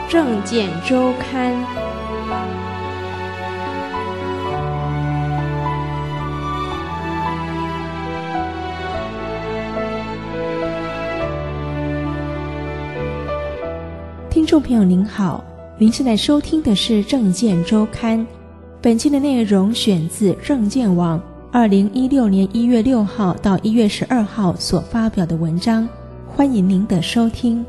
政见周刊。听众朋友您好，您现在收听的是政见周刊，本期的内容选自政见网2016年1月6号到1月12号所发表的文章，欢迎您的收听。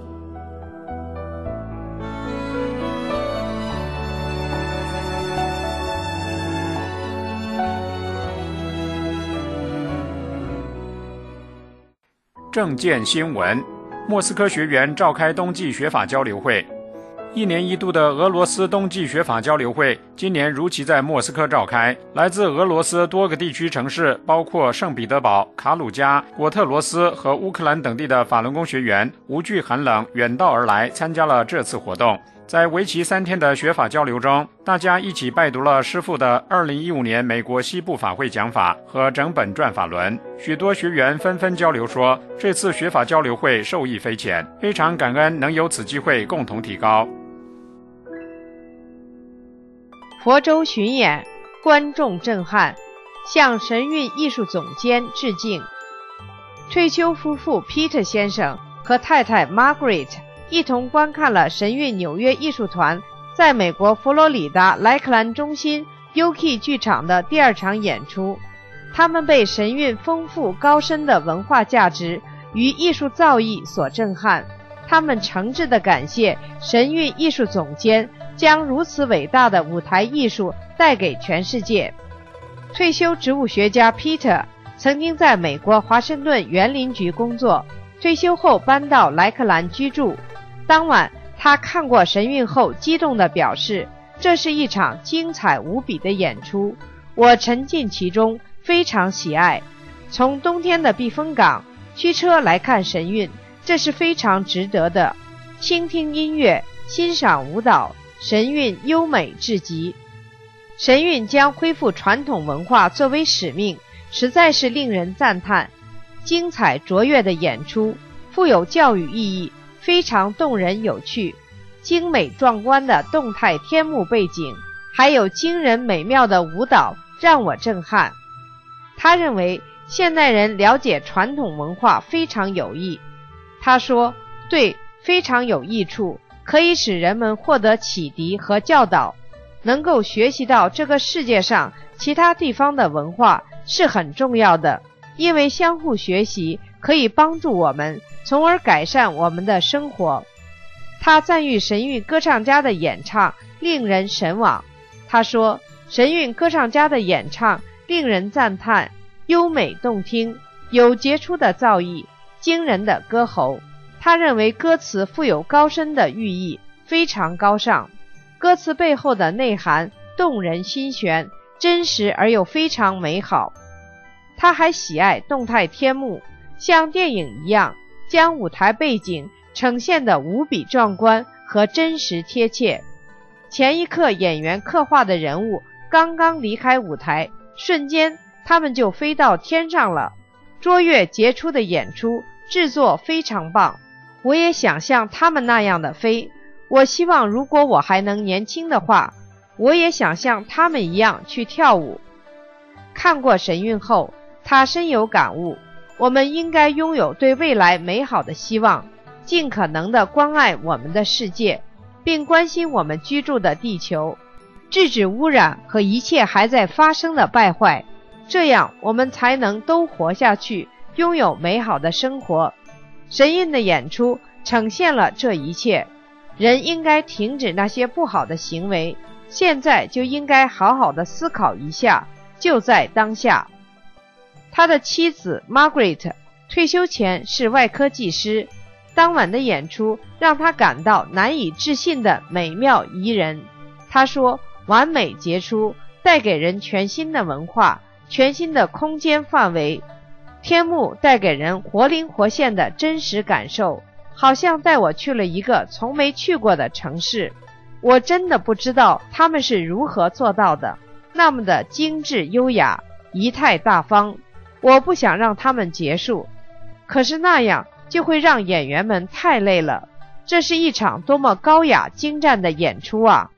政见新闻：莫斯科学园召开冬季学法交流会。1年1度的俄罗斯冬季学法交流会今年如期在莫斯科召开，来自俄罗斯多个地区城市，包括圣彼得堡、卡鲁加、果特罗斯和乌克兰等地的法轮功学员无惧寒冷，远道而来参加了这次活动。在为期3天的学法交流中，大家一起拜读了师父的2015年美国西部法会讲法和整本转法轮。许多学员纷纷交流说，这次学法交流会受益匪浅，非常感恩能有此机会共同提高。 佛州巡演，观众震撼，向神韵艺术总监致敬。退休夫妇 Peter 先生和太太 Margaret 一同观看了神韵纽约艺术团在美国佛罗里达莱克兰中心 UK 剧场的第2场演出。他们被神韵丰富高深的文化价值与艺术造诣所震撼，他们诚挚地感谢神韵艺术总监将如此伟大的舞台艺术带给全世界。退休植物学家 Peter 曾经在美国华盛顿园林局工作，退休后搬到莱克兰居住。当晚他看过神韵后激动地表示，这是一场精彩无比的演出，我沉浸其中，非常喜爱。从冬天的避风港驱车来看神韵，这是非常值得的。倾听音乐，欣赏舞蹈，神韵优美至极。神韵将恢复传统文化作为使命，实在是令人赞叹。精彩卓越的演出，富有教育意义，非常动人有趣。精美壮观的动态天幕背景，还有惊人美妙的舞蹈让我震撼。他认为现代人了解传统文化非常有益。他说，对，非常有益处，可以使人们获得启迪和教导，能够学习到这个世界上其他地方的文化是很重要的，因为相互学习可以帮助我们，从而改善我们的生活。他赞誉神韵歌唱家的演唱令人神往。他说，神韵歌唱家的演唱令人赞叹，优美动听，有杰出的造诣，惊人的歌喉。他认为歌词富有高深的寓意，非常高尚。歌词背后的内涵动人心弦，真实而又非常美好。他还喜爱动态天幕，像电影一样将舞台背景呈现得无比壮观和真实贴切。前一刻演员刻画的人物刚刚离开舞台，瞬间他们就飞到天上了。卓越杰出的演出，制作非常棒。我也想像他们那样的飞。我希望如果我还能年轻的话，我也想像他们一样去跳舞。看过神韵后，他深有感悟，我们应该拥有对未来美好的希望，尽可能地关爱我们的世界，并关心我们居住的地球，制止污染和一切还在发生的败坏，这样我们才能都活下去，拥有美好的生活。神韵的演出呈现了这一切，人应该停止那些不好的行为，现在就应该好好的思考一下，就在当下。他的妻子 Margaret 退休前是外科技师，当晚的演出让他感到难以置信的美妙宜人。他说，完美杰出，带给人全新的文化，全新的空间范围。天幕带给人活灵活现的真实感受，好像带我去了一个从没去过的城市。我真的不知道他们是如何做到的，那么的精致优雅，仪态大方。我不想让他们结束，可是那样就会让演员们太累了。 这是一场多么高雅精湛的演出啊！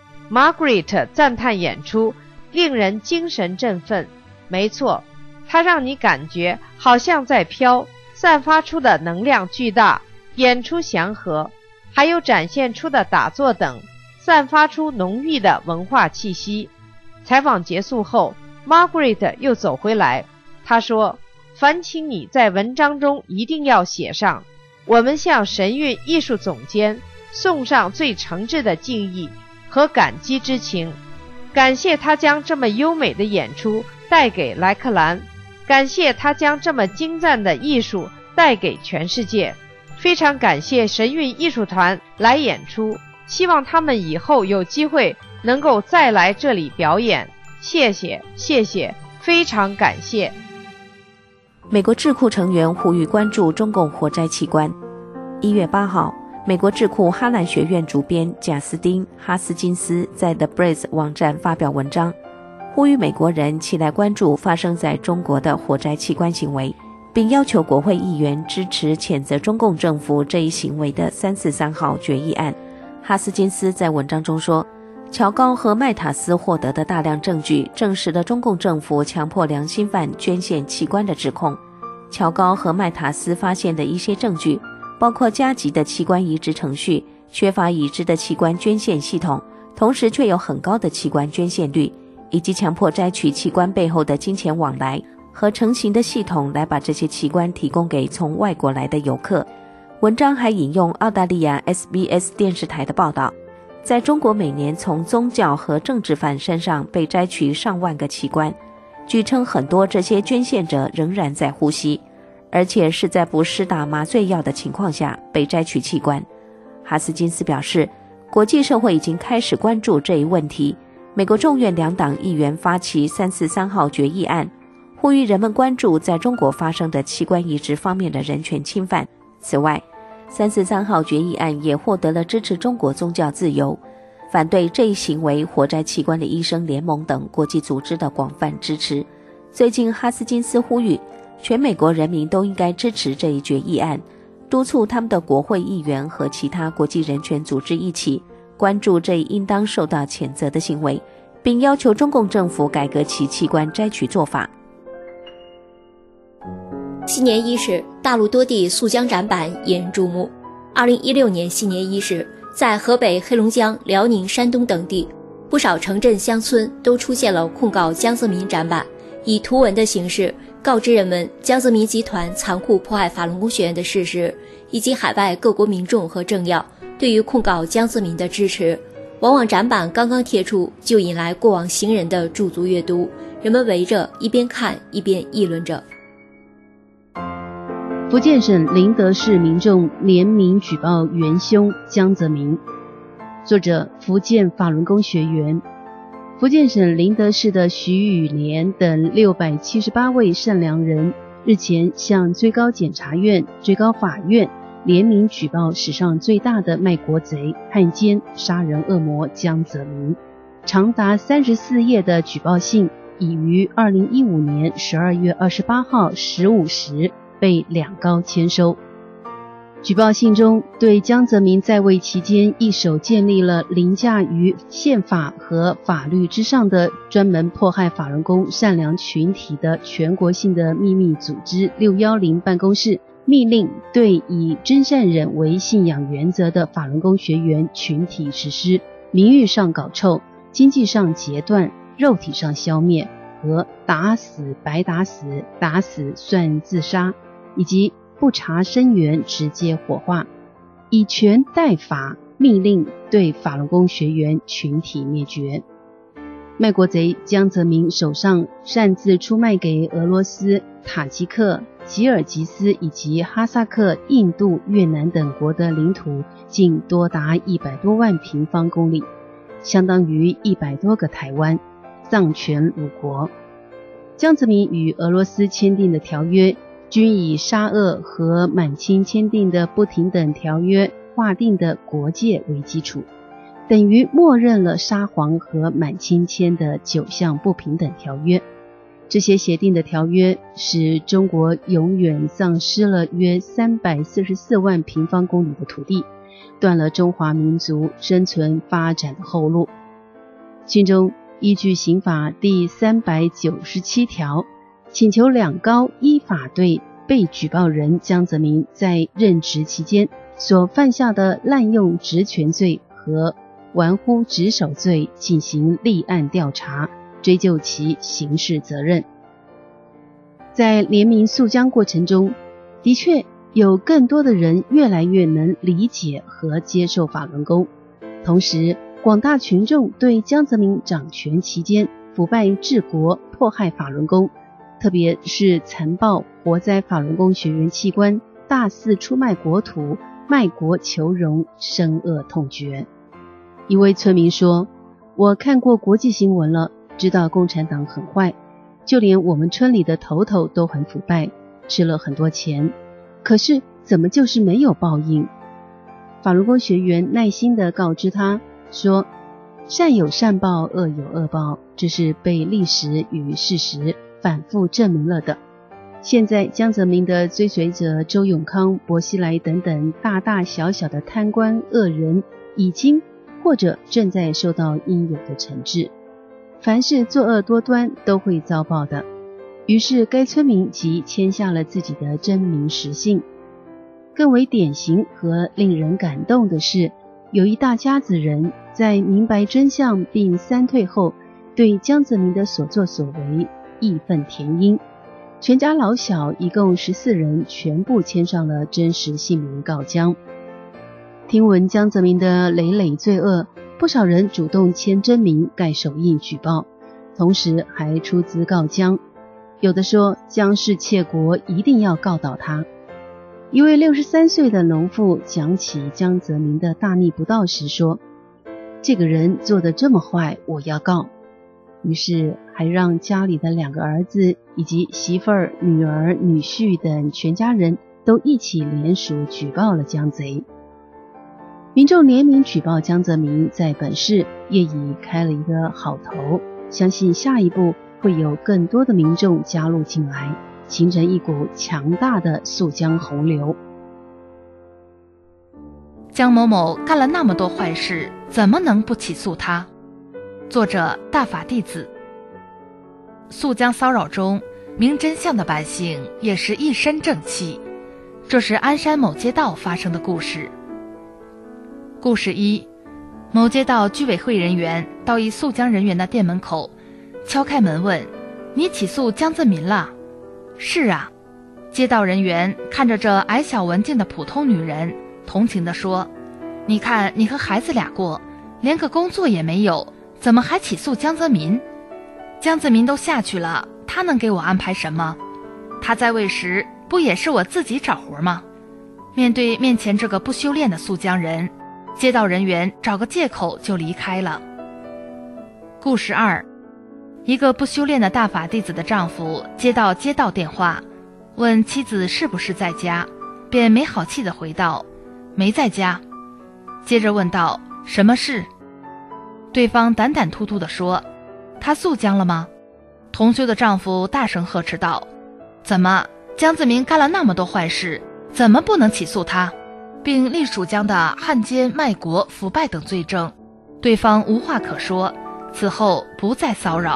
Margaret 赞叹演出令人精神振奋。没错，它让你感觉好像在飘，散发出的能量巨大，演出祥和，还有展现出的打坐等，散发出浓郁的文化气息。采访结束后， Margaret 又走回来，她说，烦请你在文章中一定要写上，我们向神韵艺术总监送上最诚挚的敬意和感激之情，感谢他将这么优美的演出带给莱克兰，感谢他将这么精湛的艺术带给全世界，非常感谢神韵艺术团来演出，希望他们以后有机会能够再来这里表演，谢谢，谢谢，非常感谢。 美国智库成员呼吁关注中共活摘器官。1月8号，美国智库哈兰学院主编贾斯汀·哈斯金斯在 The Brace 网站发表文章，呼吁美国人起来关注发生在中国的活摘器官行为，并要求国会议员支持谴责中共政府这一行为的343号决议案。哈斯金斯在文章中说，乔高和麦塔斯获得的大量证据证实了中共政府强迫良心犯捐献器官的指控。乔高和麦塔斯发现的一些证据包括加急的器官移植程序、缺乏已知的器官捐献系统，同时却有很高的器官捐献率，以及强迫摘取器官背后的金钱往来和成型的系统来把这些器官提供给从外国来的游客。文章还引用澳大利亚 SBS 电视台的报道，在中国每年从宗教和政治犯身上被摘取上万个器官，据称很多这些捐献者仍然在呼吸，而且是在不施打麻醉药的情况下被摘取器官。哈斯金斯表示，国际社会已经开始关注这一问题，美国众院两党议员发起343号决议案，呼吁人们关注在中国发生的器官移植方面的人权侵犯。此外，343号决议案也获得了支持中国宗教自由、反对这一行为活摘器官的医生联盟等国际组织的广泛支持。最近，哈斯金斯呼吁全美国人民都应该支持这一决议案，督促他们的国会议员和其他国际人权组织一起关注这一应当受到谴责的行为，并要求中共政府改革其器官摘取做法。 新年伊始，大陆多地溯江展板引人注目。2016年新年伊始，在河北、黑龙江、辽宁、山东等地，不少城镇乡村都出现了控告江泽民展板，以图文的形式告知人们江泽民集团残酷迫害法轮功学员的事实，以及海外各国民众和政要对于控告江泽民的支持。往往展板刚刚贴出，就引来过往行人的驻足阅读，人们围着一边看一边议论着。 福建省宁德市民众联名举报元凶江泽民。作者：福建法轮功学员。福建省宁德市的徐宇莲等678位善良人日前向最高检察院、最高法院联名举报史上最大的卖国贼、汉奸、杀人恶魔江泽民。长达34页的举报信已于2015年12月28号15时被两高签收。举报信中对江泽民在位期间一手建立了凌驾于宪法和法律之上的专门迫害法轮功善良群体的全国性的秘密组织610办公室，密令对以真善忍为信仰原则的法轮功学员群体实施名誉上搞臭、经济上截断、肉体上消灭和打死白打死、打死算自杀，以及不查生源直接火化，以权代法，密令对法轮功学员群体灭绝。卖国贼江泽民手上擅自出卖给俄罗斯、塔吉克、吉尔吉斯以及哈萨克、印度、越南等国的领土竟多达100多万平方公里，相当于100多个台湾，丧权辱国。江泽民与俄罗斯签订的条约均以沙俄和满清签订的不平等条约划定的国界为基础，等于默认了沙皇和满清签的9项不平等条约。这些协定的条约使中国永远丧失了约344万平方公里的土地， 断了中华民族生存发展的后路。信中依据刑法第397条，请求两高依法对被举报人江泽民在任职期间所犯下的滥用职权罪和玩忽职守罪进行立案调查，追究其刑事责任。在联名诉江过程中，的确有更多的人越来越能理解和接受法轮功，同时广大群众对江泽民掌权期间腐败治国、迫害法轮功，特别是残暴活摘法轮功学员器官、大肆出卖国土、卖国求荣，深恶痛绝。一位村民说，我看过国际新闻了，知道共产党很坏，就连我们村里的头头都很腐败，吃了很多钱，可是怎么就是没有报应？法轮功学员耐心地告知他说，善有善报，恶有恶报，这是被历史与事实反复证明了的。现在江泽民的追随者周永康、薄熙来等等大大小小的贪官恶人，已经或者正在受到应有的惩治。凡是作恶多端都会遭报的。于是该村民即签下了自己的真名实姓。更为典型和令人感动的是，有一大家子人在明白真相并三退后，对江泽民的所作所为义愤填膺，全家老小一共14人全部签上了真实姓名告江。听闻江泽民的累累罪恶，不少人主动签真名盖手印举报，同时还出资告江。有的说江氏窃国，一定要告倒他。一位63岁的农妇讲起江泽民的大逆不道时说，这个人做得这么坏，我要告。于是还让家里的2个儿子以及媳妇儿、女儿、女婿等全家人都一起联署举报了江贼。民众联名举报江泽民，在本市业已开了一个好头，相信下一步会有更多的民众加入进来，形成一股强大的诉江洪流。 江某某干了那么多坏事，怎么能不起诉他？作者大法弟子。诉江骚扰中，明真相的百姓也是一身正气。这是鞍山某街道发生的故事。故事1，某街道居委会人员到一诉江人员的店门口，敲开门问：“你起诉江泽民了？”“是啊。”街道人员看着这矮小文静的普通女人，同情地说：“你看你和孩子俩过，连个工作也没有，怎么还起诉江泽民？江泽民都下去了，他能给我安排什么？他在位时不也是我自己找活吗？”面对面前这个不修炼的诉江人，街道人员找个借口就离开了。故事2，一个不修炼的大法弟子的丈夫接到街道电话，问妻子是不是在家，便没好气地回道：“没在家。”接着问道：“什么事？”对方胆胆突突地说：“他诉江了吗？”同修的丈夫大声呵斥道：“怎么，江泽民干了那么多坏事，怎么不能起诉他？”并隶属江的汉奸、卖国、腐败等罪证。对方无话可说，此后不再骚扰。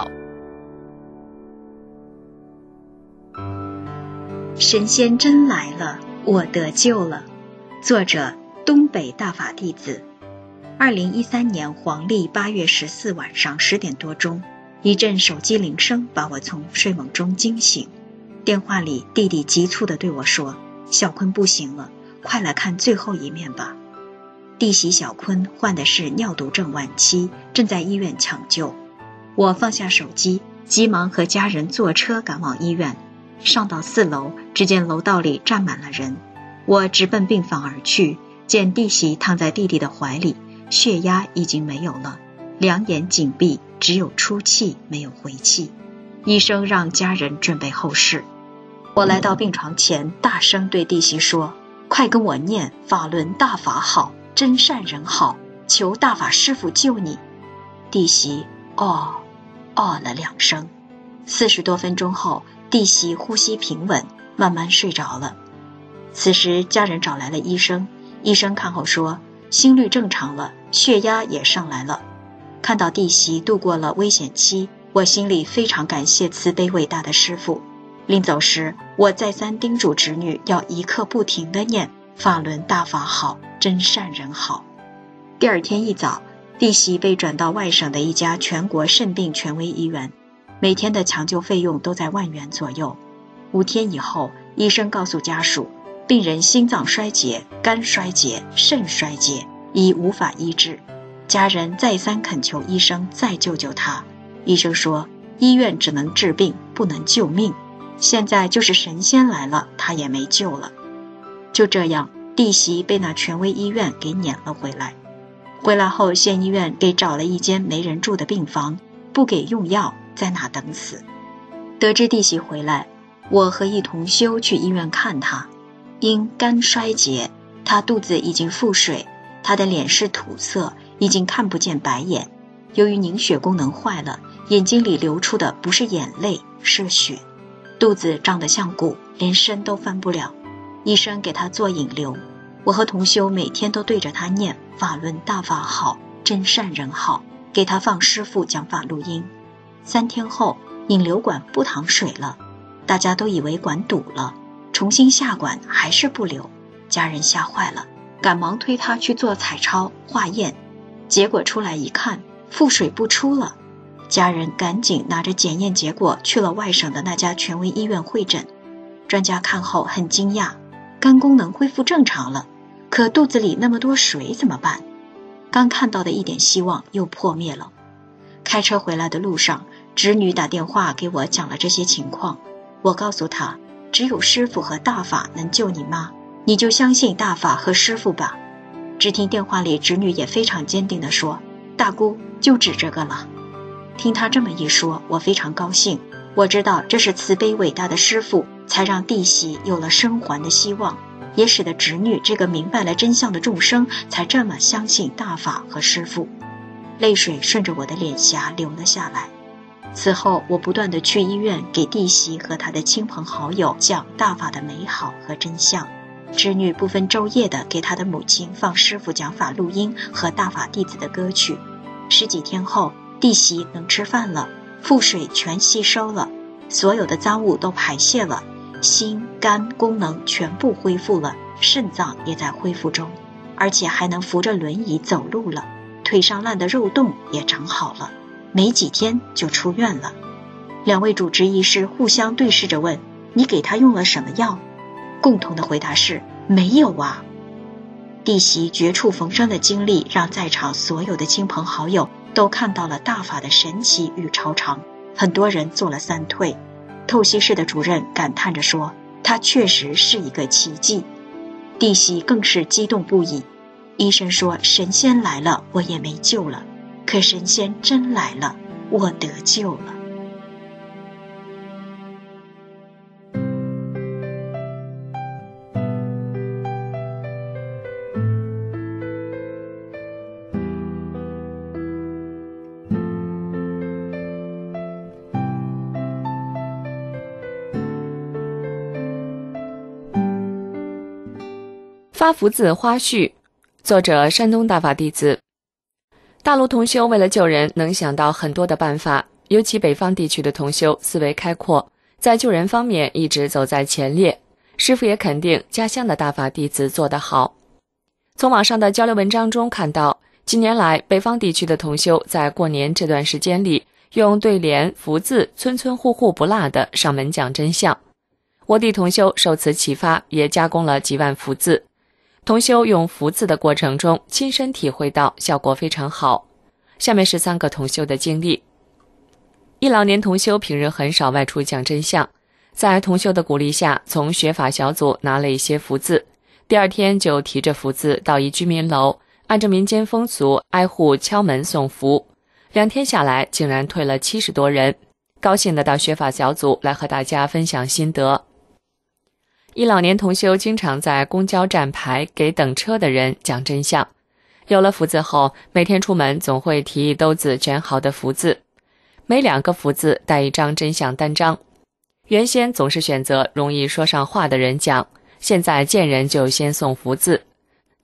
神仙真来了，我得救了。作者东北大法弟子。2013年黄历8月14晚上10点多钟，一阵手机铃声把我从睡梦中惊醒。电话里弟弟急促地对我说：“小坤不行了，快来看最后一面吧。”弟媳小坤患的是尿毒症晚期，正在医院抢救。我放下手机，急忙和家人坐车赶往医院。上到4楼，只见楼道里站满了人。我直奔病房而去，见弟媳躺在弟弟的怀里，血压已经没有了，两眼紧闭，只有出气没有回气。医生让家人准备后事。我来到病床前，大声对弟媳说：“快跟我念法轮大法好，真善人好，求大法师父救你。”弟媳哦了2声。40多分钟后，弟媳呼吸平稳，慢慢睡着了。此时家人找来了医生，医生看后说：“ 心率正常了，血压也上来了。看到弟媳度过了危险期，我心里非常感谢慈悲伟大的师父。临走时，我再三叮嘱侄女要一刻不停地念法轮大法好，真善人好。第二天一早，弟媳被转到外省的一家全国肾病权威医院，每天的抢救费用都在1万元左右。5天以后，医生告诉家属，病人心脏衰竭、肝衰竭、肾衰竭，已无法医治。家人再三恳求医生再救救他，医生说医院只能治病，不能救命，现在就是神仙来了，他也没救了。就这样，弟媳被那权威医院给撵了回来。回来后，县医院给找了一间没人住的病房，不给用药，在那等死。得知弟媳回来，我和一同修去医院看她。因肝衰竭，她肚子已经腹水，她的脸是土色，已经看不见白眼。由于凝血功能坏了，眼睛里流出的不是眼泪，是血。肚子胀得像鼓，连身都翻不了。医生给她做引流，我和同修每天都对着她念法轮大法好，真善人好，给她放师父讲法录音。3天后，引流管不淌水了，大家都以为管堵了，重新下管还是不流，家人吓坏了，赶忙推她去做彩超化验，结果出来一看，腹水不出了。家人赶紧拿着检验结果去了外省的那家权威医院会诊，专家看后很惊讶，肝功能恢复正常了，可肚子里那么多水怎么办？刚看到的一点希望又破灭了。开车回来的路上，侄女打电话给我讲了这些情况，我告诉她，只有师父和大法能救你妈，你就相信大法和师父吧。只听电话里侄女也非常坚定地说，大姑就指这个了。听她这么一说，我非常高兴，我知道这是慈悲伟大的师父才让弟媳有了生还的希望，也使得侄女这个明白了真相的众生才这么相信大法和师父。泪水顺着我的脸颊流了下来。此后，我不断地去医院给弟媳和她的亲朋好友讲大法的美好和真相。侄女不分昼夜地给她的母亲放师父讲法录音和大法弟子的歌曲。10几天后，弟媳能吃饭了，腹水全吸收了，所有的脏物都排泄了，心肝功能全部恢复了，肾脏也在恢复中，而且还能扶着轮椅走路了，腿上烂的肉洞也长好了，没几天就出院了。2位主治医师互相对视着问，你给他用了什么药？共同的回答是，没有啊。弟媳绝处逢生的经历让在场所有的亲朋好友都看到了大法的神奇与超常，很多人做了3退。透析室的主任感叹着说，他确实是一个奇迹。弟媳更是激动不已，医生说神仙来了，我也没救了，可神仙真来了，我得救了。 发福字花絮，作者山东大法弟子。大陆同修为了救人，能想到很多的办法，尤其北方地区的同修思维开阔，在救人方面一直走在前列。师父也肯定家乡的大法弟子做得好。从网上的交流文章中看到，近年来北方地区的同修在过年这段时间里，用对联、福字，村村户户不落的上门讲真相。我弟同修受此启发，也加工了几万福字。同修用福字的过程中，亲身体会到效果非常好。下面是3个同修的经历。一老年同修平日很少外出讲真相，在同修的鼓励下，从学法小组拿了一些福字，第2天就提着福字到一居民楼，按照民间风俗挨户敲门送福。2天下来，竟然退了70多人，高兴地到学法小组来和大家分享心得。一老年同修经常在公交站牌给等车的人讲真相，有了福字后，每天出门总会提一兜子卷好的福字，每2个福字带一张真相单张。原先总是选择容易说上话的人讲，现在见人就先送福字。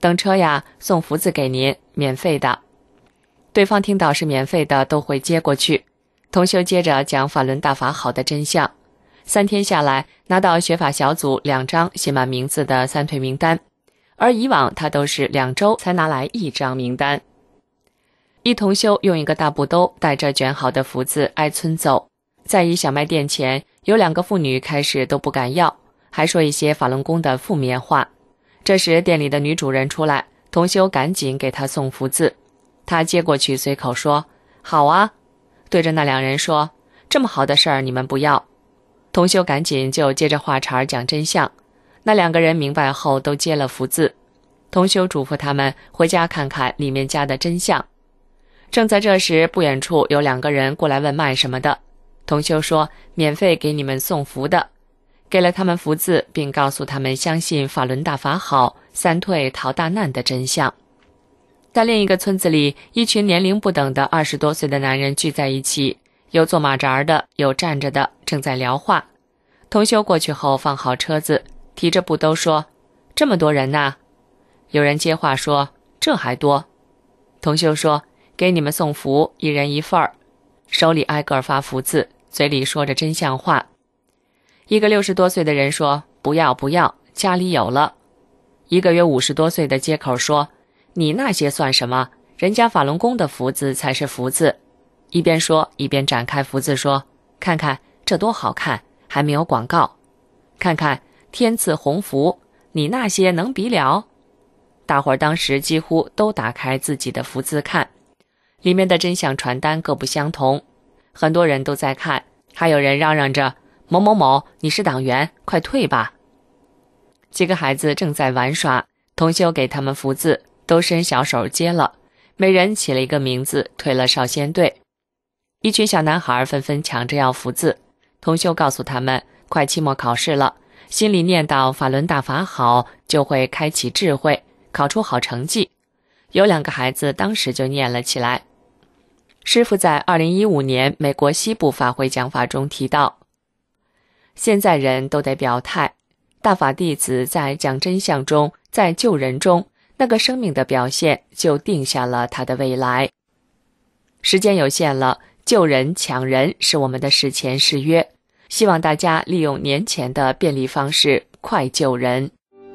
等车呀，送福字给您，免费的。对方听到是免费的，都会接过去。同修接着讲法轮大法好的真相。3天下来，拿到学法小组2张写满名字的3退名单，而以往他都是2周才拿来1张名单。一同修用一个大布兜带着卷好的福字挨村走，在一小卖店前，有2个妇女开始都不敢要，还说一些法轮功的负面话。这时店里的女主人出来，同修赶紧给她送福字。他接过去随口说好啊，对着那2人说这么好的事儿你们不要。同修赶紧就接着话茬讲真相。那2个人明白后都接了福字。同修嘱咐他们回家看看里面加的真相。正在这时，不远处有2个人过来问卖什么的。同修说免费给你们送福的，给了他们福字，并告诉他们相信法轮大法好，3退逃大难的真相。在另一个村子里，一群年龄不等的20多岁的男人聚在一起，有坐马扎的，有站着的，正在聊话。同修过去后放好车子，提着布兜说这么多人呐。有人接话说这还多。同修说给你们送福，1人1份儿，手里挨个发福字，嘴里说着真相话。一个60多岁的人说不要不要，家里有了。一个约50多岁的接口说你那些算什么，人家法轮功的福字才是福字。一边说一边展开福字说看看这多好看，还没有广告，看看天赐鸿福，你那些能比了？大伙儿当时几乎都打开自己的福字看，里面的真相传单各不相同，很多人都在看，还有人嚷嚷着某某某你是党员，快退吧。几个孩子正在玩耍，同修给他们福字，都伸小手接了，每人起了一个名字，退了少先队。一群小男孩纷纷抢着要福字，同修告诉他们快期末考试了，心里念叨法轮大法好，就会开启智慧，考出好成绩。有2个孩子当时就念了起来。师父在2015年美国西部法会讲法中提到，现在人都得表态，大法弟子在讲真相中，在救人中，那个生命的表现就定下了他的未来。时间有限了，救人抢人是我们的事前誓约，希望大家利用年前的便利方式快救人。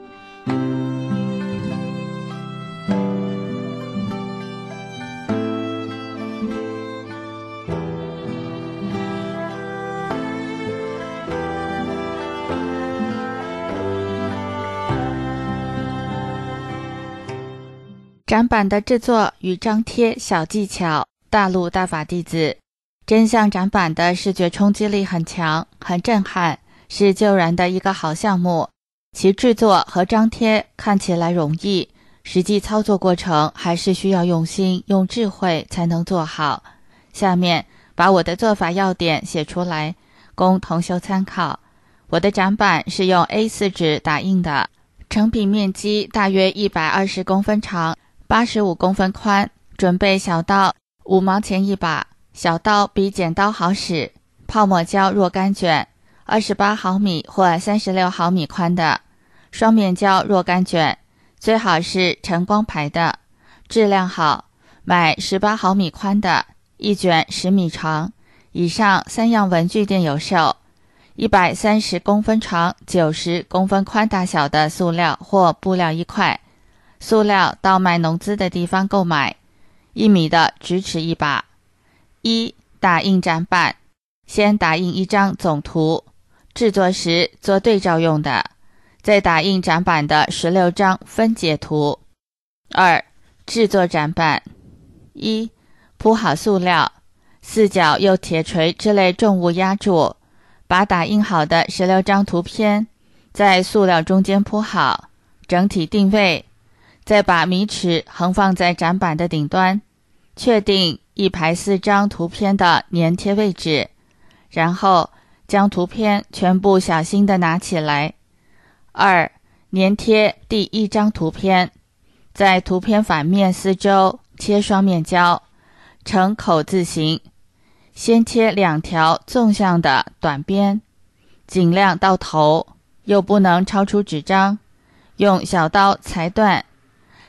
展板的制作与张贴小技巧，大陆大法弟子。真相展板的视觉冲击力很强，很震撼，是救人的一个好项目。其制作和张贴看起来容易，实际操作过程还是需要用心、用智慧才能做好。下面把我的做法要点写出来，供同修参考。我的展板是用 A4 纸打印的，成品面积大约120公分长，85公分宽。准备小刀，5毛钱一把，小刀比剪刀好使。泡沫胶若干卷，28毫米或36毫米宽的。双面胶若干卷，最好是晨光牌的，质量好。买18毫米宽的，一卷10米长。以上3样文具店有售。130公分长、90公分宽大小的塑料或布料1块。塑料到卖农资的地方购买。1米的直尺1把。1. 打印展板，先打印1张总图，制作时做对照用的，再打印展板的16张分解图。2. 制作展板。1. 铺好塑料，4角用铁锤之类重物压住，把打印好的16张图片在塑料中间铺好，整体定位，再把米尺横放在展板的顶端，确定一排4张图片的粘贴位置，然后将图片全部小心地拿起来。2. 粘贴第1张图片，在图片反面四周贴双面胶，呈口字形，先贴2条纵向的短边，尽量到头，又不能超出纸张，用小刀裁断，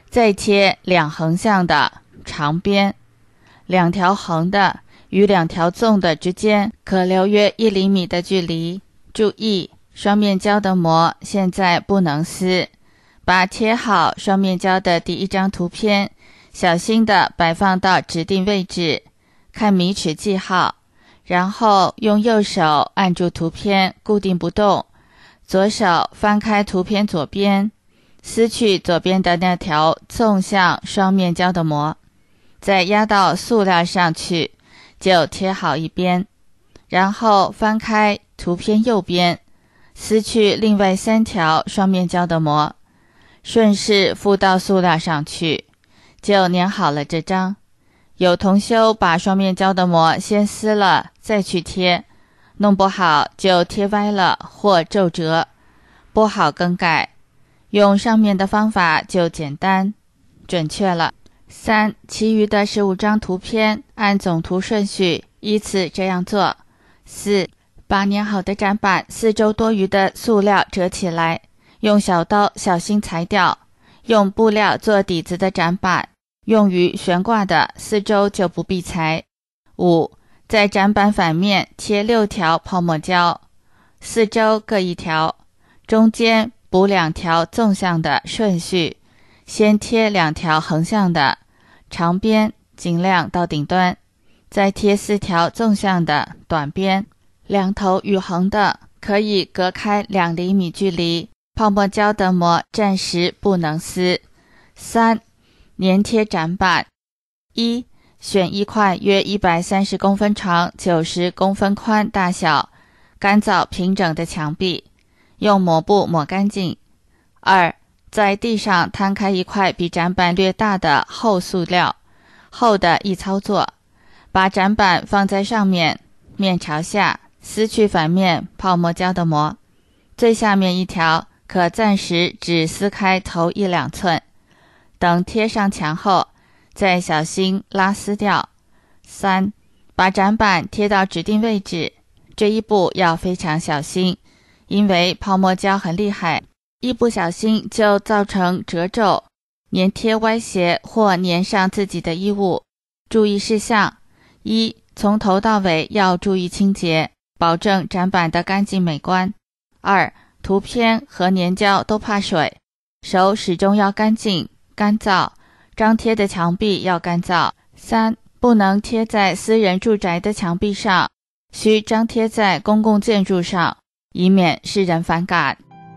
再贴2横向的长边，2条横的与2条纵的之间可留约1厘米的距离。注意，双面胶的膜现在不能撕，把贴好双面胶的第1张图片小心地摆放到指定位置，看米尺记号，然后用右手按住图片固定不动，左手翻开图片左边，撕去左边的那条纵向双面胶的膜，再压到塑料上去，就贴好一边，然后翻开图片右边，撕去另外3条双面胶的膜，顺势附到塑料上去，就粘好了这张。有同修把双面胶的膜先撕了再去贴，弄不好就贴歪了或皱褶，不好更改。用上面的方法就简单准确了。3. 其余的15张图片按总图顺序依次这样做。4. 把粘好的展板4周多余的塑料折起来，用小刀小心裁掉，用布料做底子的展板，用于悬挂的4周就不必裁。5. 在展板反面贴6条泡沫胶，4周各1条，中间补2条纵向的顺序，先贴2条横向的长边，尽量到顶端，再贴4条纵向的短边，2头与横的可以隔开2厘米距离，泡沫胶的膜暂时不能撕。3. 粘贴展板。1. 选一块约130公分长、90公分宽大小、干燥平整的墙壁，用抹布抹干净。2. 在地上摊开一块比展板略大的厚塑料，厚的易操作，把展板放在上面，面朝下，撕去反面泡沫胶的膜，最下面1条可暂时只撕开头1-2寸，等贴上墙后再小心拉撕掉。3. 把展板贴到指定位置，这一步要非常小心，因为泡沫胶很厉害，一不小心就造成褶皱、粘贴歪斜或粘上自己的衣物。注意事项： 1. 从头到尾要注意清洁，保证展板的干净美观。 2. 图片和粘胶都怕水，手始终要干净、干燥，张贴的墙壁要干燥。 3. 不能贴在私人住宅的墙壁上，需张贴在公共建筑上，以免世人反感。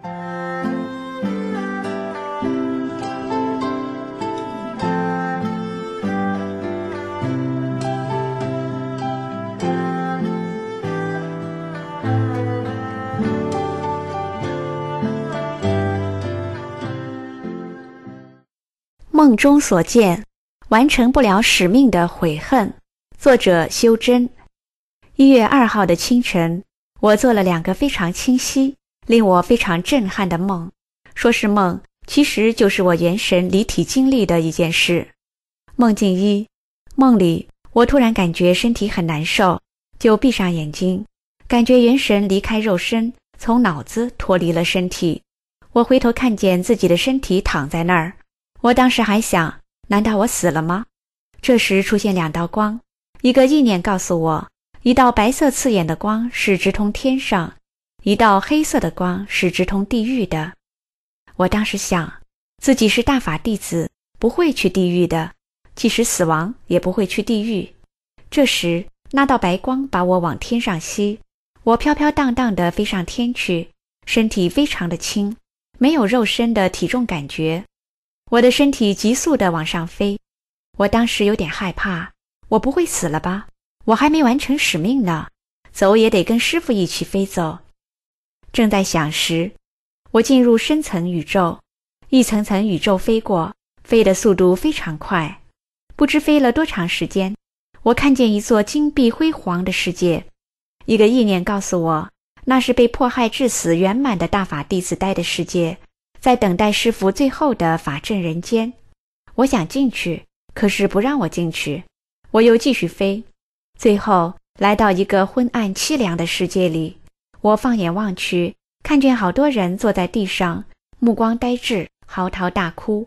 梦中所见，完成不了使命的悔恨。作者修真。1月2号的清晨，我做了2个非常清晰、令我非常震撼的梦。说是梦，其实就是我元神离体经历的一件事。梦境1，梦里我突然感觉身体很难受，就闭上眼睛，感觉元神离开肉身，从脑子脱离了身体。我回头看见自己的身体躺在那儿，我当时还想，难道我死了吗？这时出现2道光，一个意念告诉我，一道白色刺眼的光是直通天上，一道黑色的光是直通地狱的。我当时想，自己是大法弟子，不会去地狱的，即使死亡也不会去地狱。这时那道白光把我往天上吸，我飘飘荡荡地飞上天去，身体非常的轻，没有肉身的体重感觉。我的身体急速地往上飞，我当时有点害怕，我不会死了吧？我还没完成使命呢，走也得跟师父一起飞走。正在想时，我进入深层宇宙，一层层宇宙飞过，飞的速度非常快。不知飞了多长时间，我看见一座金碧辉煌的世界。一个意念告诉我，那是被迫害致死圆满的大法弟子待的世界，在等待师父最后的法阵人间。我想进去，可是不让我进去，我又继续飞，最后来到一个昏暗凄凉的世界里。我放眼望去，看见好多人坐在地上，目光呆滞，嚎啕大哭，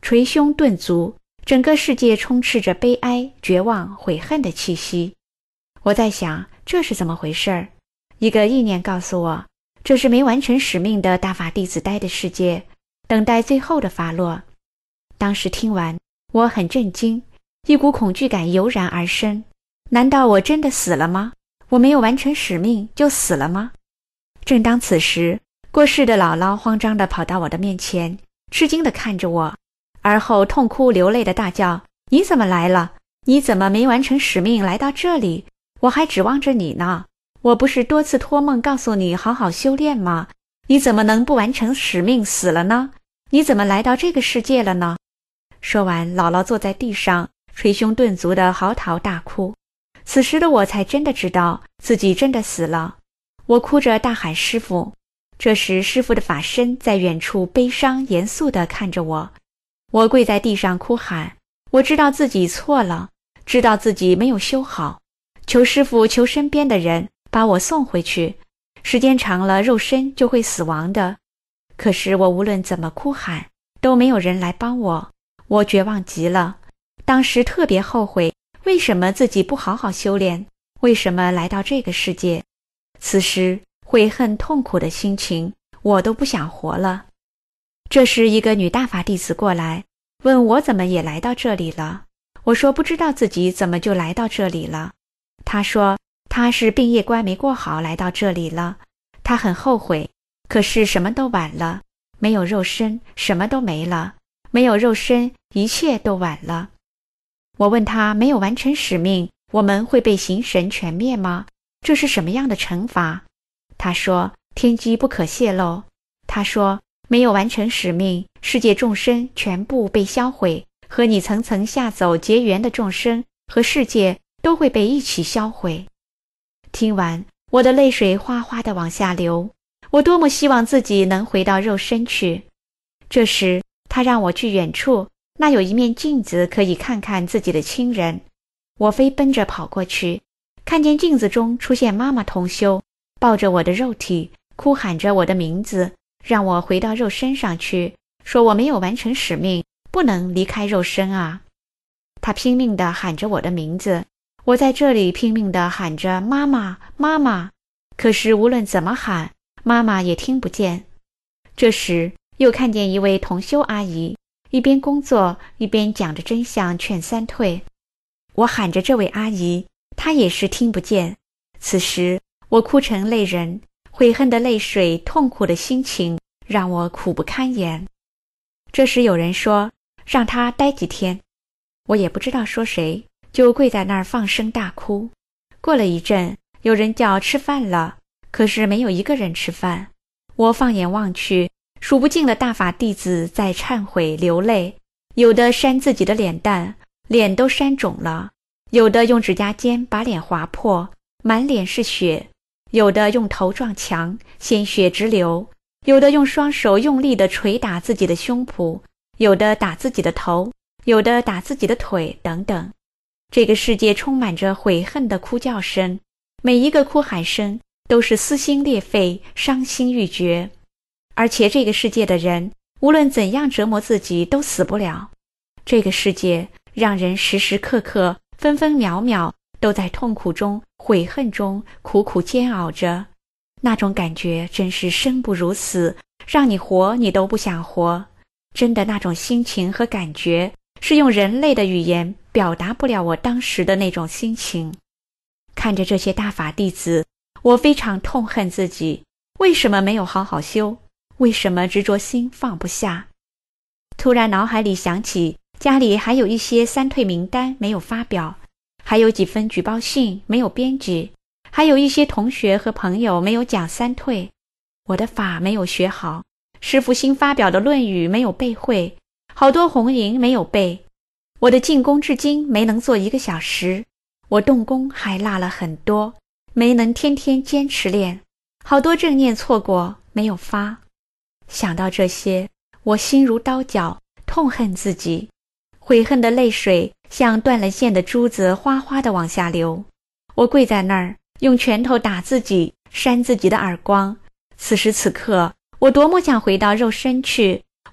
捶胸顿足，整个世界充斥着悲哀、绝望、悔恨的气息。我在想，这是怎么回事儿？一个意念告诉我，这是没完成使命的大法弟子待的世界，等待最后的发落。当时听完，我很震惊，一股恐惧感油然而生。难道我真的死了吗？我没有完成使命就死了吗？正当此时，过世的姥姥慌张地跑到我的面前，吃惊地看着我，而后痛哭流泪地大叫：你怎么来了？你怎么没完成使命来到这里？我还指望着你呢，我不是多次托梦告诉你好好修炼吗？你怎么能不完成使命死了呢？你怎么来到这个世界了呢？说完，姥姥坐在地上，捶胸顿足地嚎啕大哭。此时的我才真的知道自己真的死了，我哭着大喊师父。这时师父的法身在远处悲伤严肃地看着我，我跪在地上哭喊，我知道自己错了，知道自己没有修好，求师父，求身边的人把我送回去，时间长了肉身就会死亡的。可是我无论怎么哭喊都没有人来帮我，我绝望极了，当时特别后悔，为什么自己不好好修炼？为什么来到这个世界？此时悔恨痛苦的心情，我都不想活了。这时一个女大法弟子过来，问我怎么也来到这里了。我说不知道自己怎么就来到这里了。她说她是病业关没过好来到这里了，她很后悔，可是什么都晚了，没有肉身，什么都没了，没有肉身，一切都晚了。我问他，没有完成使命，我们会被形神全灭吗？这是什么样的惩罚？他说，天机不可泄露。他说，没有完成使命，世界众生全部被销毁，和你层层下走结缘的众生和世界都会被一起销毁。听完，我的泪水哗哗地往下流，我多么希望自己能回到肉身去。这时他让我去远处，那有一面镜子可以看看自己的亲人。我飞奔着跑过去，看见镜子中出现妈妈同修，抱着我的肉体，哭喊着我的名字，让我回到肉身上去，说我没有完成使命，不能离开肉身啊。她拼命地喊着我的名字，我在这里拼命地喊着妈妈妈妈，可是无论怎么喊，妈妈也听不见。这时又看见一位同修阿姨，一边工作一边讲着真相劝三退。我喊着这位阿姨，她也是听不见。此时我哭成泪人，悔恨的泪水，痛苦的心情让我苦不堪言。这时有人说让她待几天，我也不知道说谁，就跪在那儿放声大哭。过了一阵，有人叫吃饭了，可是没有一个人吃饭。我放眼望去，数不尽的大法弟子在忏悔流泪，有的扇自己的脸蛋，脸都扇肿了；有的用指甲尖把脸划破，满脸是血；有的用头撞墙，鲜血直流；有的用双手用力地捶打自己的胸脯，有的打自己的头，有的打自己的腿等等。这个世界充满着悔恨的哭叫声，每一个哭喊声都是撕心裂肺，伤心欲绝。而且这个世界的人无论怎样折磨自己都死不了，这个世界让人时时刻刻分分秒秒都在痛苦中悔恨中苦苦煎熬着，那种感觉真是生不如死，让你活你都不想活。真的那种心情和感觉是用人类的语言表达不了我当时的那种心情。看着这些大法弟子，我非常痛恨自己，为什么没有好好修？为什么执着心放不下？突然脑海里想起家里还有一些三退名单没有发表，还有几封举报信没有编辑，还有一些同学和朋友没有讲三退，我的法没有学好，师父新发表的论语没有背会，好多红银没有背，我的进功至今没能做1个小时，我动功还落了很多，没能天天坚持练，好多正念错过没有发。想到这些，我心如刀绞，痛恨自己，悔恨的泪水像断了线的珠子哗哗地往下流。我跪在那儿，用拳头打自己，扇自己的耳光。此时此刻，我多么想回到肉身去，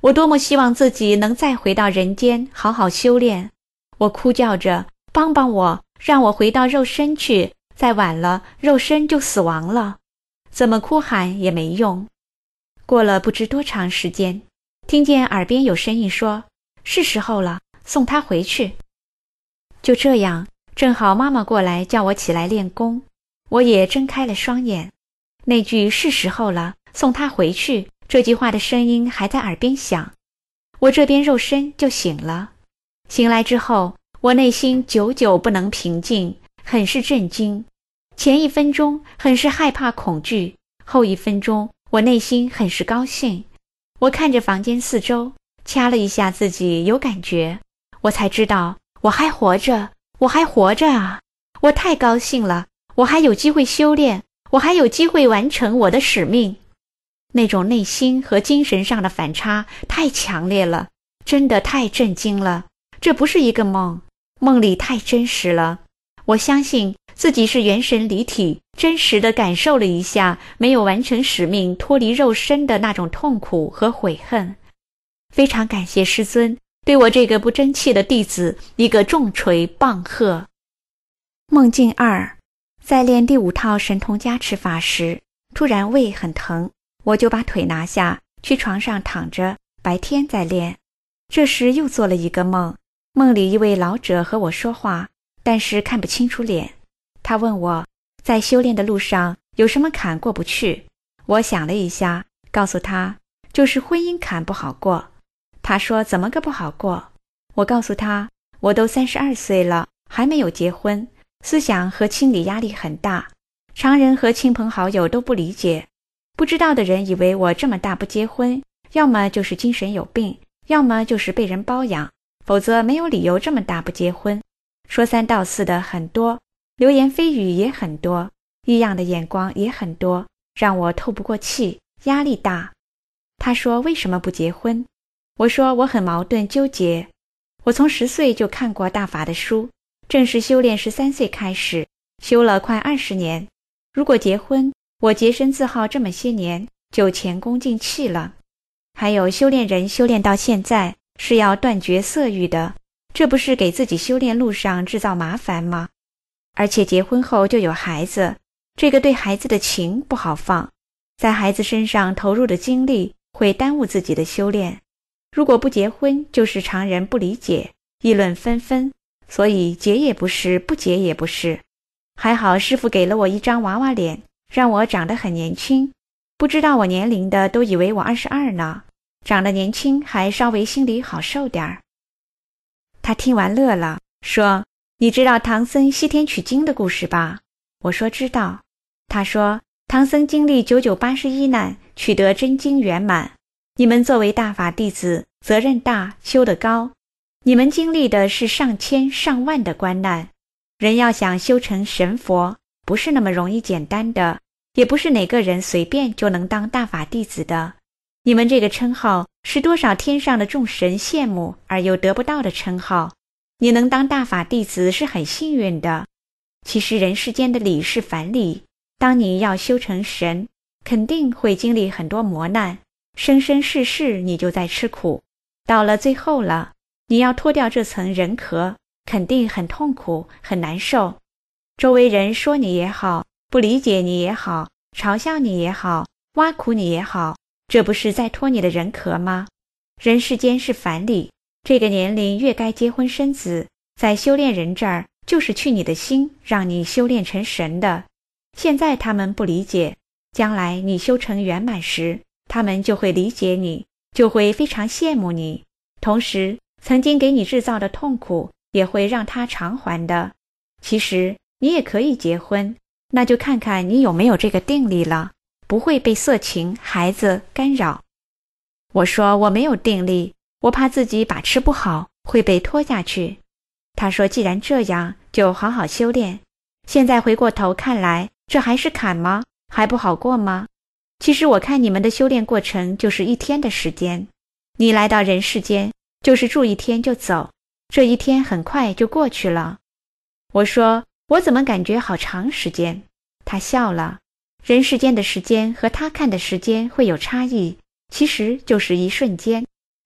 我多么希望自己能再回到人间，好好修炼。我哭叫着，帮帮我，让我回到肉身去，再晚了，肉身就死亡了。怎么哭喊也没用。过了不知多长时间，听见耳边有声音说，是时候了，送他回去。就这样，正好妈妈过来叫我起来练功，我也睁开了双眼。那句是时候了，送他回去，这句话的声音还在耳边响，我这边肉身就醒了。醒来之后，我内心久久不能平静，很是震惊。前一分钟很是害怕恐惧，后一分钟我内心很是高兴。我看着房间四周，掐了一下自己，有感觉，我才知道我还活着，我还活着啊！我太高兴了，我还有机会修炼，我还有机会完成我的使命。那种内心和精神上的反差太强烈了，真的太震惊了。这不是一个梦，梦里太真实了。我相信自己是元神离体，真实地感受了一下没有完成使命脱离肉身的那种痛苦和悔恨。非常感谢师尊对我这个不争气的弟子一个重锤棒喝。梦境2，在练第5套神通加持法时，突然胃很疼，我就把腿拿下，去床上躺着，白天再练。这时又做了一个梦，梦里一位老者和我说话，但是看不清楚脸。他问我在修炼的路上有什么坎过不去。我想了一下，告诉他就是婚姻坎不好过。他说怎么个不好过？我告诉他我都32岁了，还没有结婚，思想和心理压力很大，常人和亲朋好友都不理解。不知道的人以为我这么大不结婚，要么就是精神有病，要么就是被人包养，否则没有理由这么大不结婚。说三道四的很多，流言蜚语也很多，异样的眼光也很多，让我透不过气，压力大。他说为什么不结婚？我说我很矛盾纠结。我从10岁就看过大法的书，正式修炼13岁开始，修了快20年。如果结婚，我洁身自好这么些年就前功尽弃了。还有修炼人修炼到现在是要断绝色欲的，这不是给自己修炼路上制造麻烦吗？而且结婚后就有孩子，这个对孩子的情不好放，在孩子身上投入的精力会耽误自己的修炼。如果不结婚，就是常人不理解，议论纷纷，所以结也不是，不结也不是。还好师父给了我一张娃娃脸，让我长得很年轻，不知道我年龄的都以为我22呢，长得年轻还稍微心里好受点儿。他听完乐了，说你知道唐僧西天取经的故事吧？我说知道。他说唐僧经历981难，取得真经圆满。你们作为大法弟子，责任大，修得高，你们经历的是上千上万的关难。人要想修成神佛，不是那么容易简单的，也不是哪个人随便就能当大法弟子的。你们这个称号是多少天上的众神羡慕而又得不到的称号，你能当大法弟子是很幸运的。其实人世间的理是凡理，当你要修成神，肯定会经历很多磨难，生生世世你就在吃苦，到了最后了，你要脱掉这层人壳，肯定很痛苦，很难受。周围人说你也好，不理解你也好，嘲笑你也好，挖苦你也好，这不是在脱你的人壳吗？人世间是凡理，这个年龄越该结婚生子，在修炼人这儿就是去你的心，让你修炼成神的。现在他们不理解，将来你修成圆满时，他们就会理解你，就会非常羡慕你，同时曾经给你制造的痛苦也会让他偿还的。其实你也可以结婚，那就看看你有没有这个定力了，不会被色情孩子干扰。我说我没有定力，我怕自己把持不好会被拖下去。他说既然这样，就好好修炼。现在回过头看来，这还是坎吗？还不好过吗？其实我看你们的修炼过程就是1天的时间，你来到人世间就是住1天就走，这1天很快就过去了。我说我怎么感觉好长时间？他笑了，人世间的时间和他看的时间会有差异，其实就是一瞬间，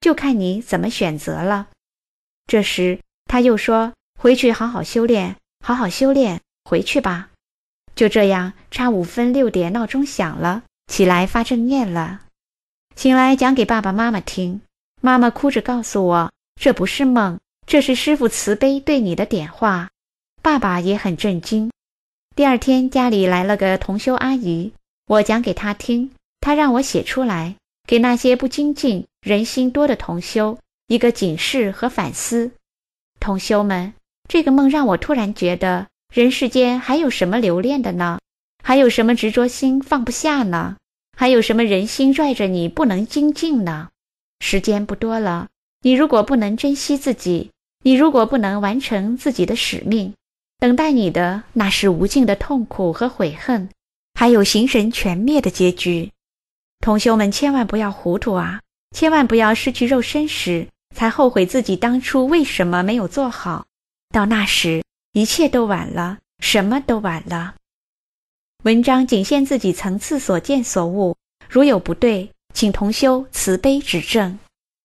就看你怎么选择了。这时他又说，回去好好修炼，好好修炼，回去吧。就这样，差5分6点闹钟响了，起来发正念了。醒来讲给爸爸妈妈听，妈妈哭着告诉我，这不是梦，这是师父慈悲对你的点化。爸爸也很震惊。第二天家里来了个同修阿姨，我讲给她听，她让我写出来，给那些不精进、人心多的同修一个警示和反思。同修们，这个梦让我突然觉得，人世间还有什么留恋的呢？还有什么执着心放不下呢？还有什么人心拽着你不能精进呢？时间不多了，你如果不能珍惜自己，你如果不能完成自己的使命，等待你的那是无尽的痛苦和悔恨，还有形神全灭的结局。同修们千万不要糊涂啊，千万不要失去肉身时才后悔自己当初为什么没有做好，到那时一切都晚了，什么都晚了。文章仅限自己层次所见所悟，如有不对，请同修慈悲指正。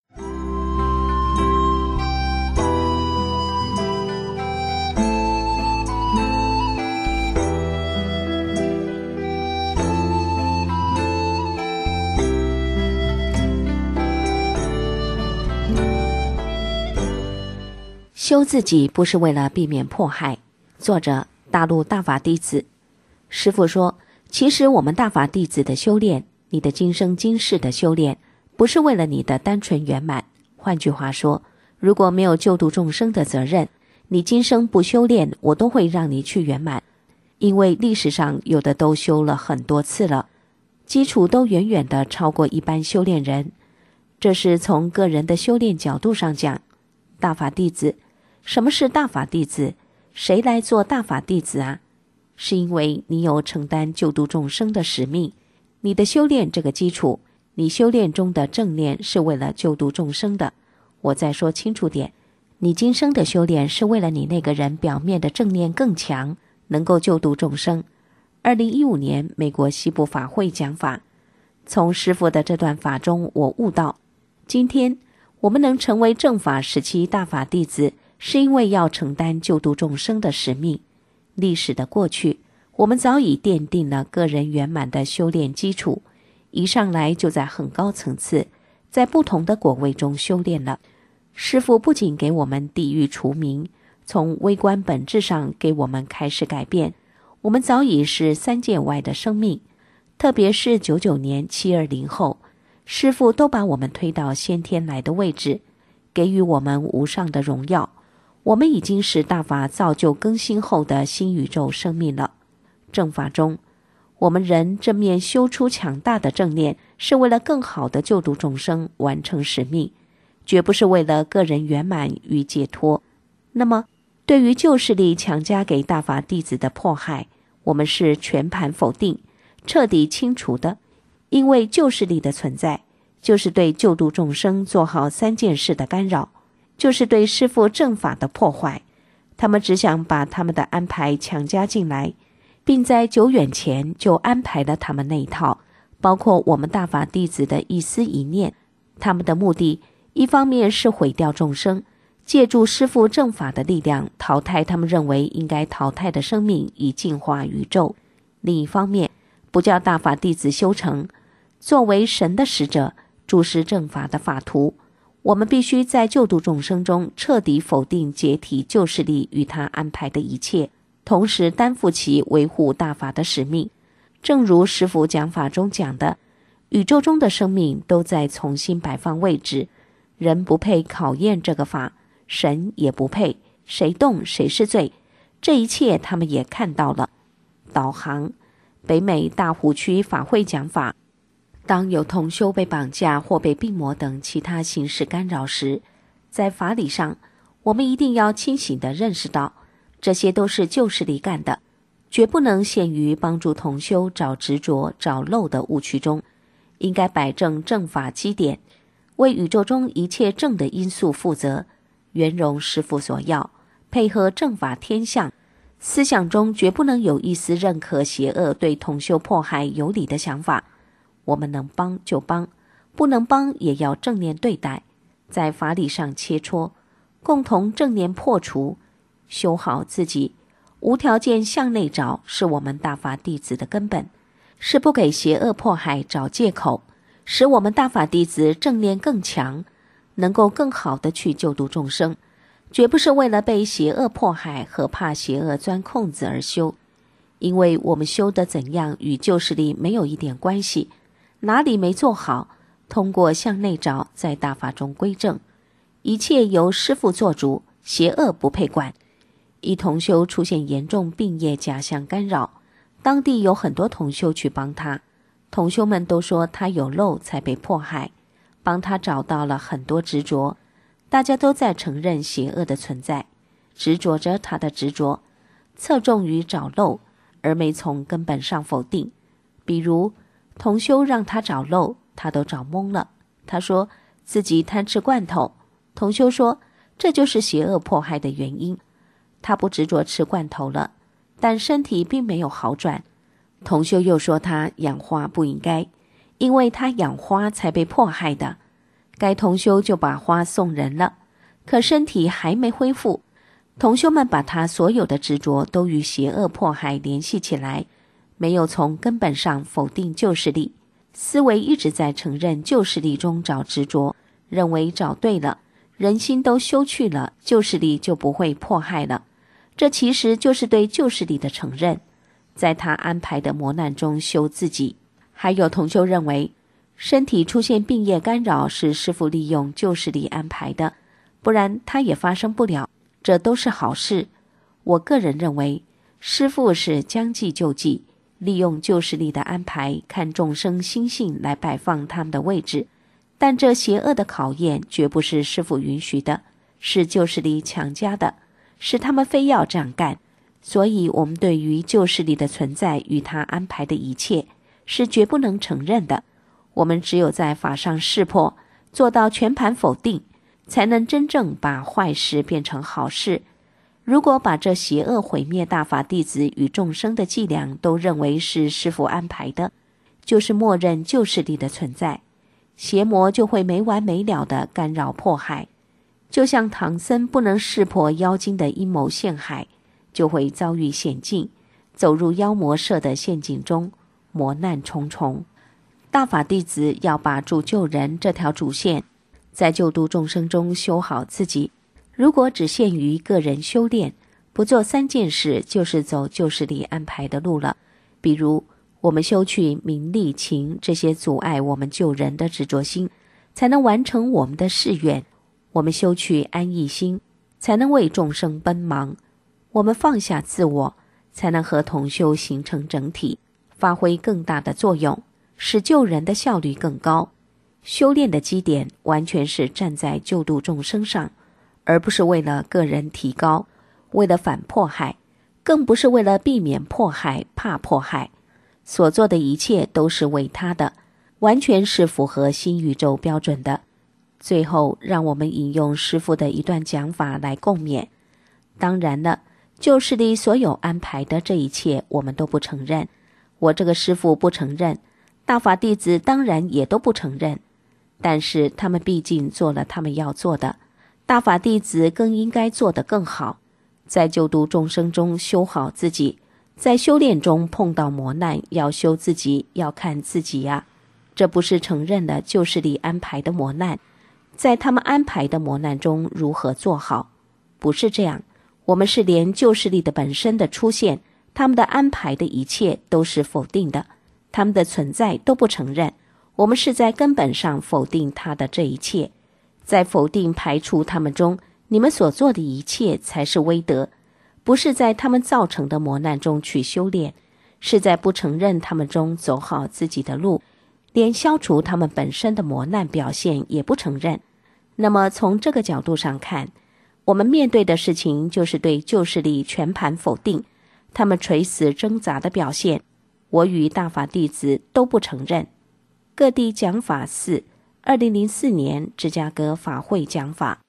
修自己不是为了避免迫害。作者大陆大法弟子。师父说，其实我们大法弟子的修炼，你的今生今世的修炼，不是为了你的单纯圆满。换句话说，如果没有救度众生的责任，你今生不修炼，我都会让你去圆满。因为历史上有的都修了很多次了，基础都远远的超过一般修炼人。这是从个人的修炼角度上讲。大法弟子，什么是大法弟子？谁来做大法弟子啊？是因为你有承担救度众生的使命，你的修炼这个基础，你修炼中的正念是为了救度众生的。我再说清楚点，你今生的修炼是为了你那个人表面的正念更强，能够救度众生。2015年美国西部法会讲法，从师父的这段法中，我悟到，今天我们能成为正法时期大法弟子，是因为要承担救度众生的使命。历史的过去，我们早已奠定了个人圆满的修炼基础，一上来就在很高层次，在不同的果位中修炼了。师父不仅给我们地狱除名，从微观本质上给我们开始改变。我们早已是三界外的生命，特别是99年720后，师父都把我们推到先天来的位置，给予我们无上的荣耀。我们已经是大法造就更新后的新宇宙生命了。正法中，我们人正面修出强大的正念，是为了更好的救度众生，完成使命，绝不是为了个人圆满与解脱。那么对于旧势力强加给大法弟子的迫害，我们是全盘否定，彻底清除的。因为旧势力的存在，就是对救度众生做好3件事的干扰，就是对师父正法的破坏。他们只想把他们的安排强加进来，并在久远前就安排了他们那一套，包括我们大法弟子的一思一念。他们的目的，一方面是毁掉众生，借助师父正法的力量淘汰他们认为应该淘汰的生命，以净化宇宙；另一方面，不叫大法弟子修成。作为神的使者，注释正法的法图，我们必须在救度众生中彻底否定解体旧势力与他安排的一切，同时担负起维护大法的使命。正如师父讲法中讲的，宇宙中的生命都在重新摆放位置，人不配考验这个法，神也不配，谁动谁是罪，这一切他们也看到了。导航，北美大湖区法会讲法，当有同修被绑架或被病魔等其他形式干扰时，在法理上，我们一定要清醒地认识到，这些都是旧势力干的，绝不能陷于帮助同修找执着、找漏的误区中，应该摆正正法基点，为宇宙中一切正的因素负责，圆融师父所要，配合正法天象，思想中绝不能有一丝认可邪恶对同修迫害有理的想法。我们能帮就帮，不能帮也要正念对待。 在法理上切磋，共同正念破除，修好自己，无条件向内找，是我们大法弟子的根本，是不给邪恶迫害找借口，使我们大法弟子正念更强，能够更好地去救度众生，绝不是为了被邪恶迫害和怕邪恶钻空子而修。因为我们修的怎样与旧势力没有一点关系，哪里没做好，通过向内找，在大法中归正，一切由师父做主，邪恶不配管。一同修出现严重病业假象干扰，当地有很多同修去帮他，同修们都说他有漏才被迫害，帮他找到了很多执着，大家都在承认邪恶的存在，执着着他的执着，侧重于找漏，而没从根本上否定。比如同修让他找漏，他都找懵了。他说自己贪吃罐头，同修说这就是邪恶迫害的原因。他不执着吃罐头了，但身体并没有好转。同修又说他养花不应该，因为他养花才被迫害的。该同修就把花送人了，可身体还没恢复。同修们把他所有的执着都与邪恶迫害联系起来，没有从根本上否定旧势力，思维一直在承认旧势力中找执着，认为找对了，人心都修去了，旧势力就不会迫害了。这其实就是对旧势力的承认，在他安排的磨难中修自己。还有同修认为身体出现病业干扰是师父利用旧势力安排的，不然他也发生不了，这都是好事。我个人认为师父是将计就计，利用旧势力的安排，看众生心性来摆放他们的位置，但这邪恶的考验绝不是师父允许的，是旧势力强加的，是他们非要这样干。所以我们对于旧势力的存在与他安排的一切是绝不能承认的。我们只有在法上识破，做到全盘否定，才能真正把坏事变成好事。如果把这邪恶毁灭大法弟子与众生的伎俩都认为是师父安排的，就是默认旧势力的存在，邪魔就会没完没了的干扰迫害。就像唐僧不能识破妖精的阴谋陷害，就会遭遇险境，走入妖魔设的陷阱中，磨难重重。大法弟子要把助救人这条主线，在救度众生中修好自己。如果只限于个人修炼，不做3件事，就是走旧势力安排的路了。比如我们修去名利情这些阻碍我们救人的执着心，才能完成我们的誓愿。我们修去安逸心，才能为众生奔忙。我们放下自我，才能和同修形成整体，发挥更大的作用，使救人的效率更高。修炼的基点完全是站在救度众生上，而不是为了个人提高，为了反迫害，更不是为了避免迫害、怕迫害。所做的一切都是为他的，完全是符合新宇宙标准的。最后让我们引用师父的一段讲法来共勉。当然了，旧势力所有安排的这一切我们都不承认，我这个师父不承认，大法弟子当然也都不承认，但是他们毕竟做了他们要做的，大法弟子更应该做得更好。在救度众生中修好自己，在修炼中碰到磨难，要修自己，要看自己呀。这不是承认了旧势力安排的磨难，在他们安排的磨难中如何做好，不是这样。我们是连旧势力的本身的出现，他们的安排的一切都是否定的，他们的存在都不承认。我们是在根本上否定他的这一切，在否定排除他们中，你们所做的一切才是威德，不是在他们造成的磨难中去修炼，是在不承认他们中走好自己的路，连消除他们本身的磨难表现也不承认。那么从这个角度上看，我们面对的事情就是对旧势力全盘否定，他们垂死挣扎的表现，我与大法弟子都不承认。各地讲法4 2004年芝加哥法会讲法。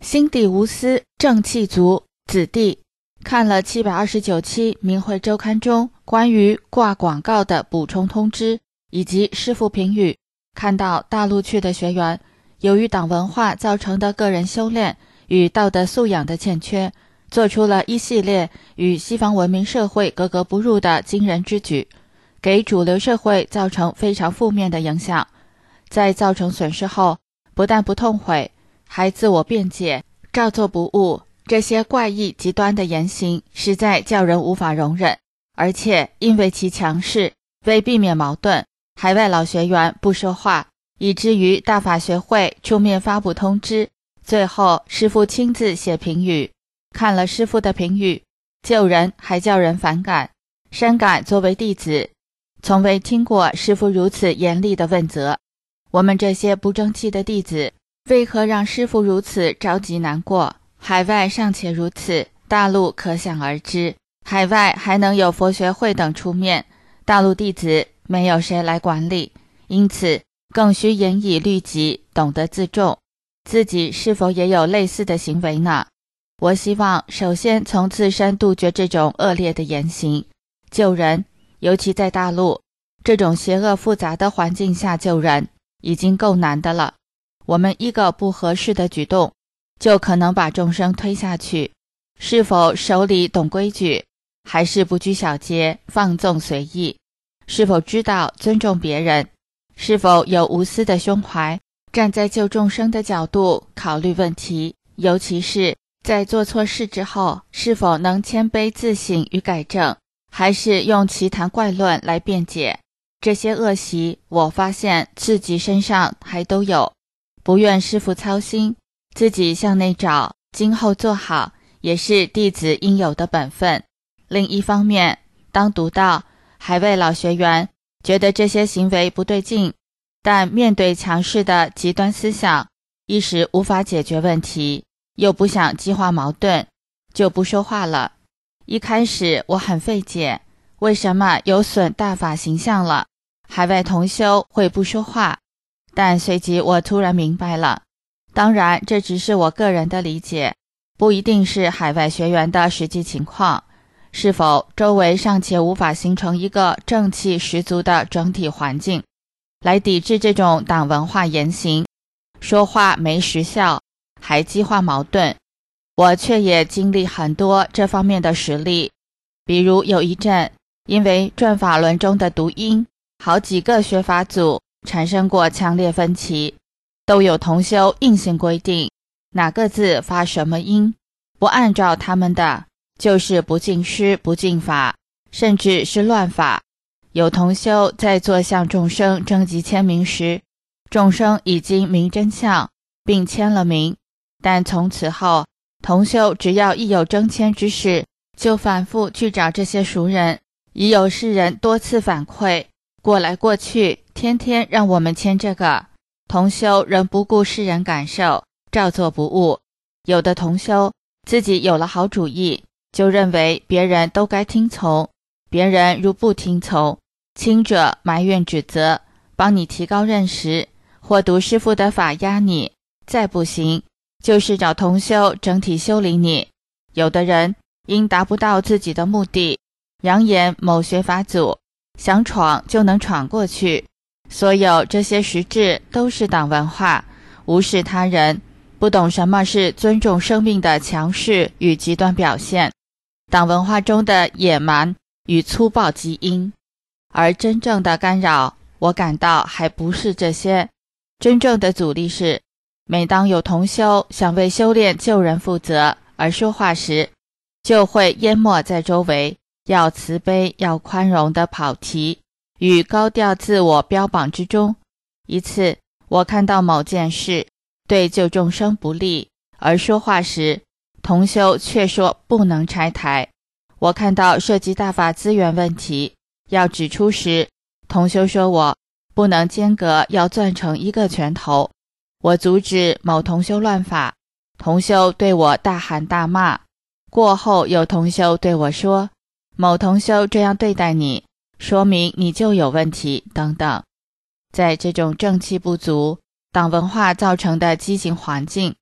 心底无私，正气足，子弟。看了729期明慧周刊中关于挂广告的补充通知以及师父评语，看到大陆去的学员由于党文化造成的个人修炼与道德素养的欠缺，做出了一系列与西方文明社会格格不入的惊人之举，给主流社会造成非常负面的影响。在造成损失后，不但不痛悔，还自我辩解，照做不误。这些怪异极端的言行实在叫人无法容忍，而且因为其强势，为避免矛盾，海外老学员不说话，以至于大法学会出面发布通知，最后师父亲自写评语。看了师父的评语，救人还叫人反感，深感作为弟子从未听过师父如此严厉的问责。我们这些不争气的弟子为何让师父如此着急难过？海外尚且如此，大陆可想而知。海外还能有佛学会等出面，大陆弟子没有谁来管理，因此更需严以律己，懂得自重。自己是否也有类似的行为呢？我希望首先从自身杜绝这种恶劣的言行。救人，尤其在大陆这种邪恶复杂的环境下救人，已经够难的了。我们一个不合适的举动，就可能把众生推下去。是否守礼懂规矩，还是不拘小节放纵随意？是否知道尊重别人？是否有无私的胸怀，站在救众生的角度考虑问题？尤其是在做错事之后，是否能谦卑自省与改正，还是用奇谈怪论来辩解？这些恶习我发现自己身上还都有，不愿师父操心，自己向内找，今后做好也是弟子应有的本分。另一方面，当读到海外老学员觉得这些行为不对劲，但面对强势的极端思想，一时无法解决问题，又不想激化矛盾，就不说话了。一开始我很费解，为什么有损大法形象了，海外同修会不说话？但随即我突然明白了，当然这只是我个人的理解，不一定是海外学员的实际情况。是否周围尚且无法形成一个正气十足的整体环境，来抵制这种党文化言行，说话没实效，还激化矛盾。我却也经历很多这方面的实例，比如有一阵因为转法轮中的读音，好几个学法组产生过强烈分歧，都有同修硬性规定哪个字发什么音，不按照他们的就是不敬师不敬法，甚至是乱法。有同修在做向众生征集签名时，众生已经明真相并签了名，但从此后同修只要一有征签之事，就反复去找这些熟人，已有世人多次反馈，过来过去天天让我们签这个，同修仍不顾世人感受，照做不误。有的同修自己有了好主意，就认为别人都该听从，别人如不听从，轻者埋怨指责，帮你提高认识，或读师父的法压你，再不行就是找同修整体修理你。有的人因达不到自己的目的，扬言某学法组想闯就能闯过去，所有这些实质都是党文化，无视他人，不懂什么是尊重生命的强势与极端表现，党文化中的野蛮与粗暴基因。而真正的干扰，我感到还不是这些，真正的阻力是，每当有同修想为修炼救人负责而说话时，就会淹没在周围要慈悲要宽容的跑题与高调自我标榜之中。一次我看到某件事对救众生不利而说话时，同修却说不能拆台。我看到涉及大法资源问题要指出时，同修说我不能间隔要攥成一个拳头。我阻止某同修乱法，同修对我大喊大骂。过后有同修对我说，某同修这样对待你，说明你就有问题等等。在这种正气不足、党文化造成的畸形环境，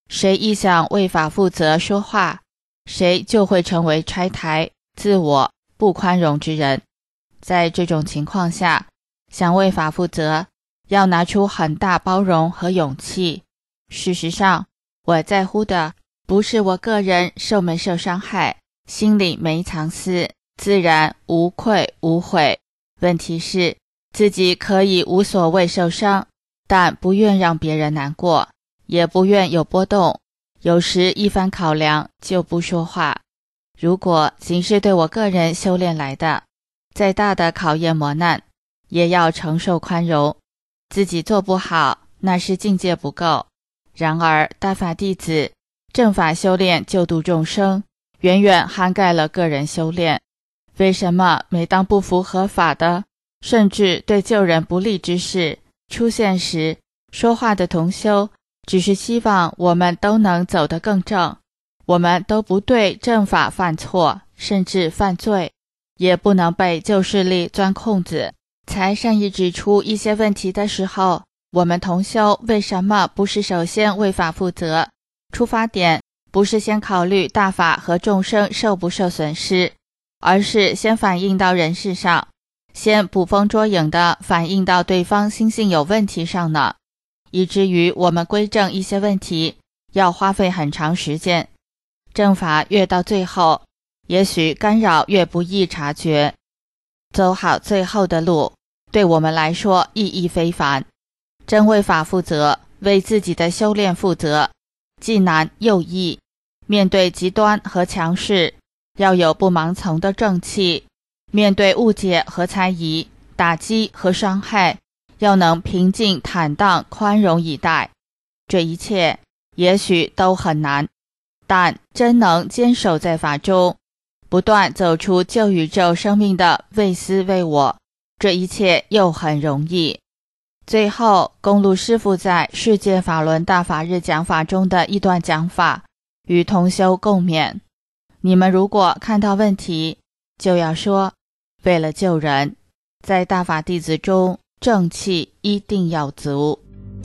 谁一想为法负责说话，谁就会成为拆台、自我、不宽容之人。在这种情况下，想为法负责，要拿出很大包容和勇气。事实上，我在乎的不是我个人受没受伤害，心里没藏私，自然无愧无悔。问题是，自己可以无所谓受伤，但不愿让别人难过，也不愿有波动。有时一番考量就不说话。如果仅是对我个人修炼来的，再大的考验磨难，也要承受宽容。自己做不好，那是境界不够。然而大法弟子正法修炼救度众生，远远涵盖了个人修炼。为什么每当不符合法的，甚至对救人不利之事出现时，说话的同修只是希望我们都能走得更正，我们都不对正法犯错，甚至犯罪，也不能被旧势力钻空子，才善意指出一些问题的时候，我们同修为什么不是首先为法负责？出发点不是先考虑大法和众生受不受损失，而是先反映到人事上，先捕风捉影地反映到对方心性有问题上呢，以至于我们归正一些问题要花费很长时间。正法越到最后，也许干扰越不易察觉。走好最后的路，对我们来说意义非凡。真为法负责，为自己的修炼负责，既难又易。面对极端和强势，要有不盲从的正气；面对误解和猜疑、打击和伤害，要能平静坦荡宽容以待。这一切也许都很难，但真能坚守在法中，不断走出旧宇宙生命的为私为我，这一切又很容易。最后，公路师父在世界法轮大法日讲法中的一段讲法，与同修共勉：你们如果看到问题，就要说，为了救人，在大法弟子中正气一定要足。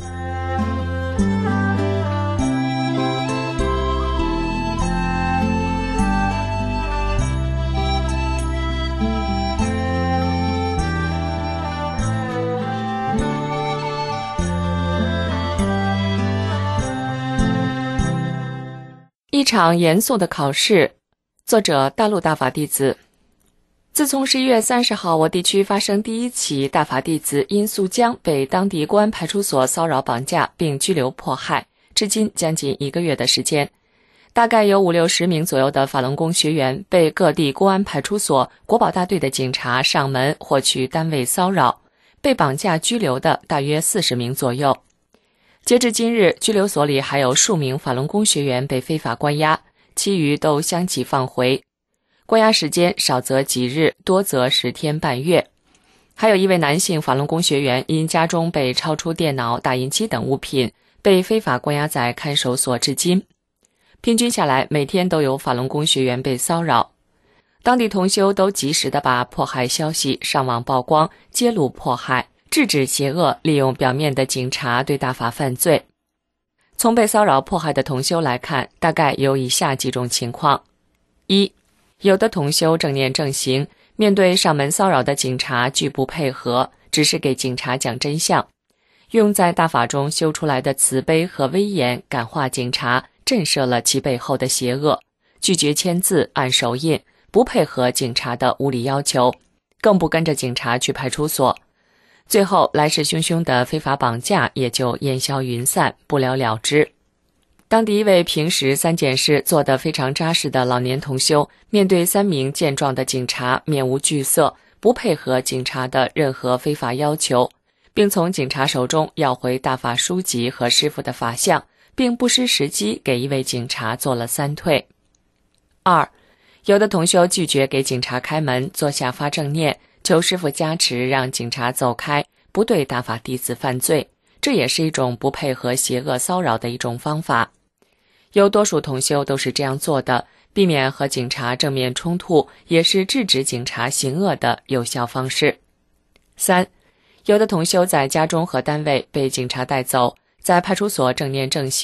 一场严肃的考试。作者：大陆大法弟子。自从11月30号我地区发生第一起大法弟子因宿江被当地公安派出所骚扰绑架并拘留迫害，至今将近1个月的时间，大概有50-60名左右的法轮功学员被各地公安派出所、国保大队的警察上门或去单位骚扰，被绑架拘留的大约40名左右。截至今日，拘留所里还有数名法轮功学员被非法关押，其余都相继放回。关押时间少则几日，多则10天半月。还有一位男性法轮功学员因家中被超出电脑、打印机等物品，被非法关押在看守所至今。平均下来，每天都有法轮功学员被骚扰。当地同修都及时地把迫害消息上网曝光，揭露迫害，制止邪恶利用表面的警察对大法犯罪。从被骚扰迫害的同修来看，大概有以下几种情况：一、有的同修正念正行，面对上门骚扰的警察拒不配合，只是给警察讲真相，用在大法中修出来的慈悲和威严感化警察，震慑了其背后的邪恶，拒绝签字按手印，不配合警察的无理要求，更不跟着警察去派出所。最后来势汹汹的非法绑架也就烟消云散，不了了之。当地一位平时3件事做得非常扎实的老年同修，面对3名健壮的警察面无惧色，不配合警察的任何非法要求，并从警察手中要回大法书籍和师父的法相，并不失时机给一位警察做了3退。2、有的同修拒绝给警察开门，坐下发正念，求师父加持让警察走开，不对大法弟子犯罪，这也是一种不配合邪恶骚扰的一种方法。有多数同修都是这样做的，避免和警察正面冲突，也是制止警察行恶的有效方式。3、有的同修在家中和单位被警察带走，在派出所正念正行，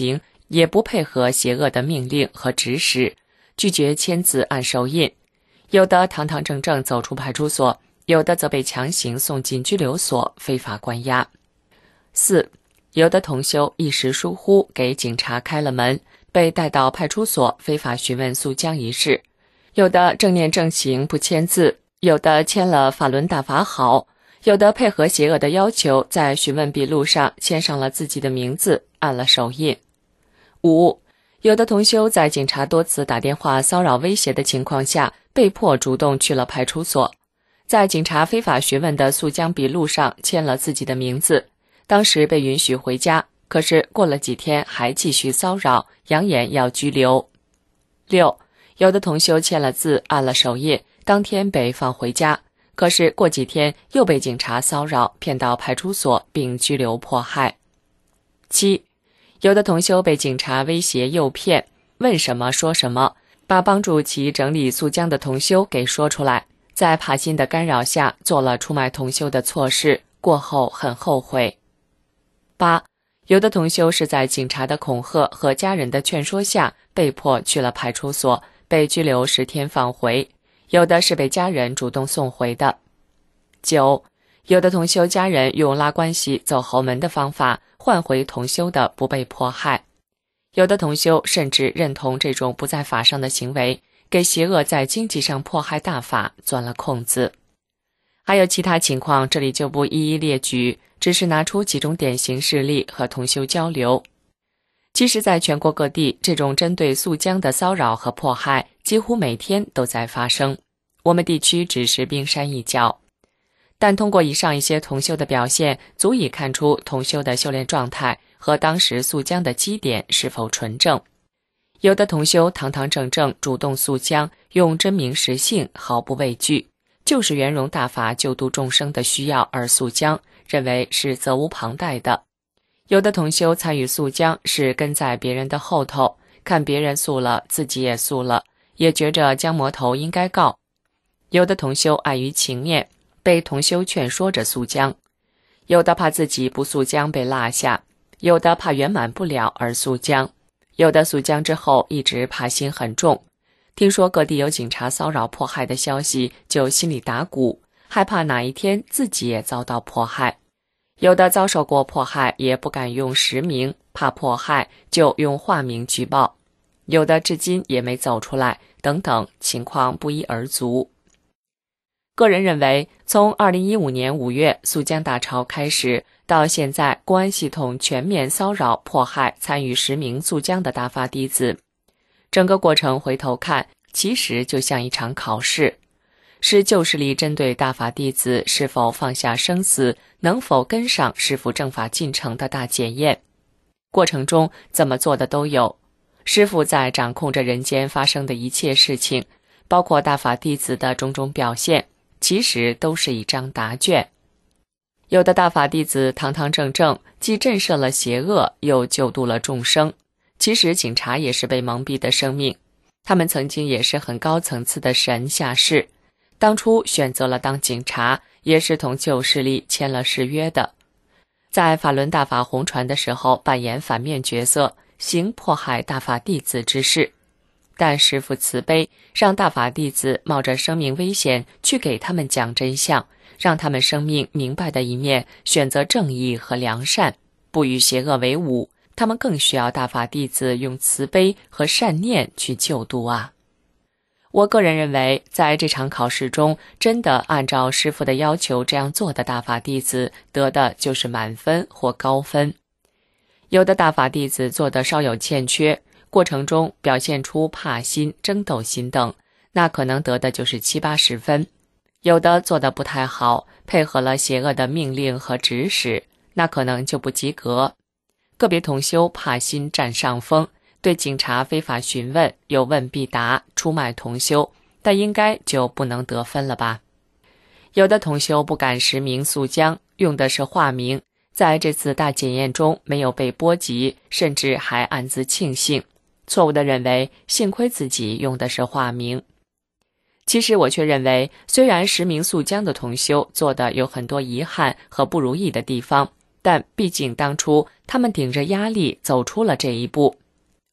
也不配合邪恶的命令和指使，拒绝签字按手印，有的堂堂正正走出派出所，有的则被强行送进拘留所非法关押。4. 有的同修一时疏忽给警察开了门，被带到派出所非法询问诉姜一事，有的正念正行不签字，有的签了法轮大法好，有的配合邪恶的要求，在询问笔录上签上了自己的名字，按了手印。5. 有的同修在警察多次打电话骚扰威胁的情况下，被迫主动去了派出所，在警察非法询问的诉姜笔录上签了自己的名字，当时被允许回家，可是过了几天还继续骚扰，扬言要拘留。6. 有的同修签了字按了手印，当天被放回家，可是过几天又被警察骚扰骗到派出所并拘留迫害。7. 有的同修被警察威胁诱骗，问什么说什么，把帮助其整理诉姜的同修给说出来，在帕辛的干扰下做了出卖同修的错事，过后很后悔。8. 有的同修是在警察的恐吓和家人的劝说下被迫去了派出所，被拘留10天放回，有的是被家人主动送回的。9. 有的同修家人用拉关系走后门的方法换回同修的不被迫害，有的同修甚至认同这种不在法上的行为，给邪恶在经济上迫害大法钻了空子。还有其他情况，这里就不一一列举，只是拿出几种典型事例和同修交流。其实在全国各地，这种针对诉姜的骚扰和迫害几乎每天都在发生，我们地区只是冰山一角。但通过以上一些同修的表现，足以看出同修的修炼状态和当时诉姜的基点是否纯正。有的同修堂堂正正主动诉姜，用真名实姓，毫不畏惧，就是圆融大法救度众生的需要而诉姜，认为是责无旁贷的。有的同修参与诉姜是跟在别人的后头，看别人诉了，自己也诉了，也觉着姜魔头应该告。有的同修碍于情面，被同修劝说着诉姜，有的怕自己不诉姜被落下，有的怕圆满不了而诉姜，有的诉姜之后一直怕心很重，听说各地有警察骚扰迫害的消息，就心里打鼓，害怕哪一天自己也遭到迫害。有的遭受过迫害，也不敢用实名，怕迫害就用化名举报，有的至今也没走出来，等等，情况不一而足。个人认为，从2015年5月诉姜大潮开始，到现在公安系统全面骚扰迫害参与实名诉姜的大法弟子，整个过程回头看，其实就像一场考试，是旧势力针对大法弟子是否放下生死，能否跟上师父正法进程的大检验。过程中怎么做的都有，师父在掌控着人间发生的一切事情，包括大法弟子的种种表现，其实都是一张答卷。有的大法弟子堂堂正正，既震慑了邪恶，又救度了众生。其实警察也是被蒙蔽的生命，他们曾经也是很高层次的神下士，当初选择了当警察，也是同旧势力签了誓约的。在法轮大法红传的时候，扮演反面角色，行迫害大法弟子之事。但师父慈悲，让大法弟子冒着生命危险去给他们讲真相，让他们生命明白的一面，选择正义和良善，不与邪恶为伍。他们更需要大法弟子用慈悲和善念去救度啊！我个人认为，在这场考试中，真的按照师父的要求这样做的大法弟子，得的就是满分或高分。有的大法弟子做的稍有欠缺，过程中表现出怕心、争斗心等，那可能得的就是70、80分。有的做得不太好，配合了邪恶的命令和指使，那可能就不及格。个别同修怕心占上风，对警察非法询问，有问必答，出卖同修，但应该就不能得分了吧？有的同修不敢实名诉姜，用的是化名，在这次大检验中没有被波及，甚至还暗自庆幸，错误地认为幸亏自己用的是化名。其实我却认为，虽然实名诉姜的同修做的有很多遗憾和不如意的地方，但毕竟当初他们顶着压力走出了这一步，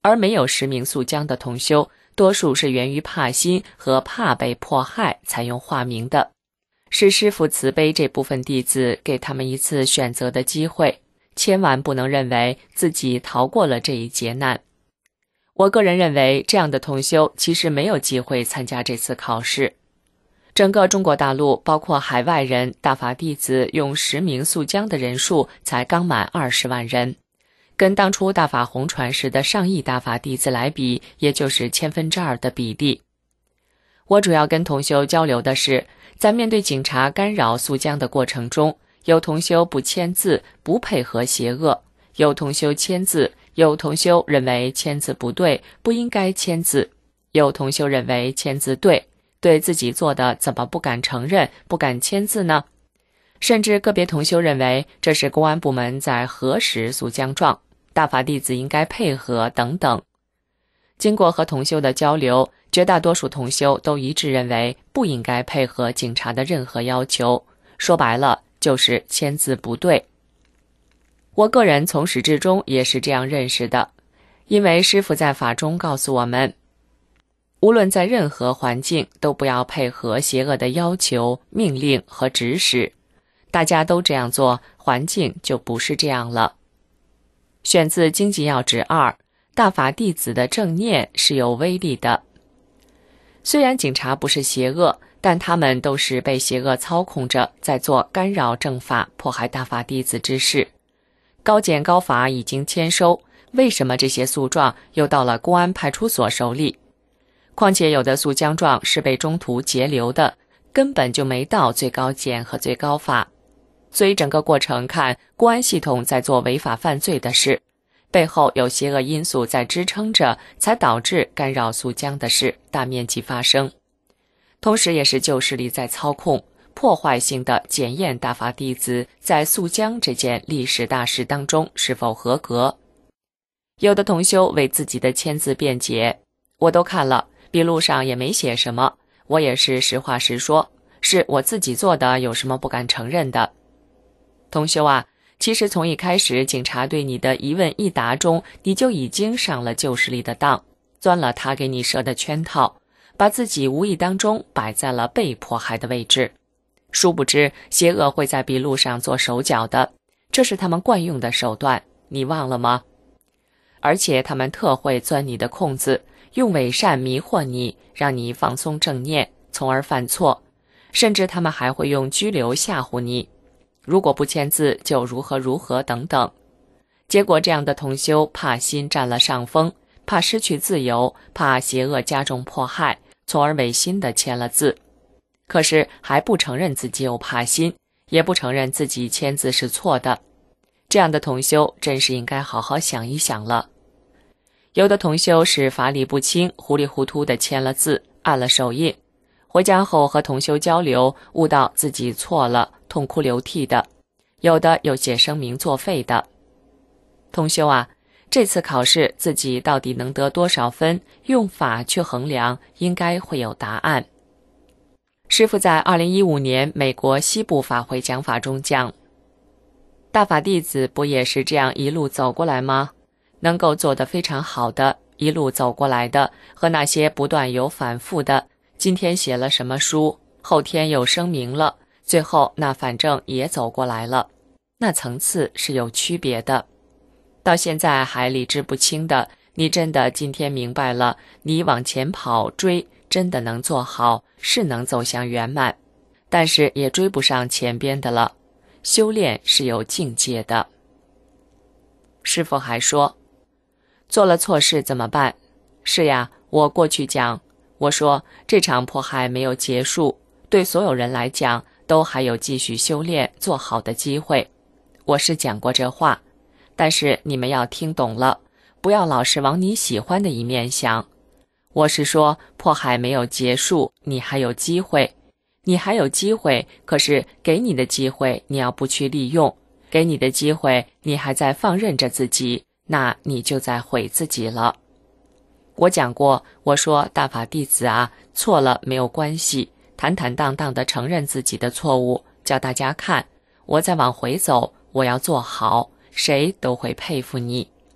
而没有实名诉姜的同修，多数是源于怕心和怕被迫害才用化名的。是师父慈悲这部分弟子给他们一次选择的机会，千万不能认为自己逃过了这一劫难。我个人认为，这样的同修其实没有机会参加这次考试。整个中国大陆，包括海外人，大法弟子用实名诉姜的人数才刚满20万人，跟当初大法红传时的上亿大法弟子来比，也就是2/1000的比例。我主要跟同修交流的是，在面对警察干扰诉姜的过程中，有同修不签字，不配合邪恶；有同修签字，有同修认为签字不对，不应该签字；有同修认为签字对，对自己做的怎么不敢承认，不敢签字呢？甚至个别同修认为这是公安部门在核实诉姜状，大法弟子应该配合等等。经过和同修的交流，绝大多数同修都一致认为不应该配合警察的任何要求，说白了就是签字不对。我个人从始至终也是这样认识的，因为师父在法中告诉我们，无论在任何环境都不要配合邪恶的要求、命令和指使，大家都这样做，环境就不是这样了。选自《经济要旨2》，大法弟子的正念是有威力的。虽然警察不是邪恶，但他们都是被邪恶操控着，在做干扰正法、迫害大法弟子之事。高检高法已经签收，为什么这些诉状又到了公安派出所手里？况且有的诉姜状是被中途截留的，根本就没到最高检和最高法。所以整个过程看，公安系统在做违法犯罪的事，背后有邪恶因素在支撑着，才导致干扰诉姜的事大面积发生。同时也是旧势力在操控，破坏性的检验大法弟子在诉姜这件历史大事当中是否合格。有的同修为自己的签字辩解，我都看了，笔录上也没写什么，我也是实话实说，是我自己做的，有什么不敢承认的？同修啊，其实从一开始警察对你的一问一答中，你就已经上了旧势力的当，钻了他给你设的圈套，把自己无意当中摆在了被迫害的位置。殊不知邪恶会在笔录上做手脚的，这是他们惯用的手段，你忘了吗？而且他们特会钻你的空子，用伪善迷惑你，让你放松正念，从而犯错。甚至他们还会用拘留吓唬你，如果不签字就如何如何等等。结果这样的同修怕心占了上风，怕失去自由，怕邪恶加重迫害，从而违心地签了字。可是还不承认自己有怕心，也不承认自己签字是错的。这样的同修真是应该好好想一想了。有的同修是法理不清，糊里糊涂地签了字，按了手印，回家后和同修交流，悟到自己错了，痛哭流涕的，有的有写声明作废的。同修啊，这次考试自己到底能得多少分，用法去衡量，应该会有答案。师父在2015年美国西部法会讲法中讲，大法弟子不也是这样一路走过来吗？能够做得非常好的，一路走过来的，和那些不断有反复的，今天写了什么书，后天又声明了，最后那反正也走过来了，那层次是有区别的。到现在还理智不清的，你真的今天明白了，你往前跑追，真的能做好，是能走向圆满，但是也追不上前边的了。修炼是有境界的。师父还说，做了错事怎么办？是呀，我过去讲，我说这场迫害没有结束，对所有人来讲都还有继续修炼做好的机会。我是讲过这话，但是你们要听懂了，不要老是往你喜欢的一面想。我是说迫害没有结束，你还有机会，你还有机会，可是给你的机会你要不去利用，给你的机会你还在放任着自己，那你就在毁自己了。我讲过，我说大法弟子啊，错了没有关系，坦坦荡荡地承认自己的错误，叫大家看，我再往回走，我要做好，谁都会佩服你。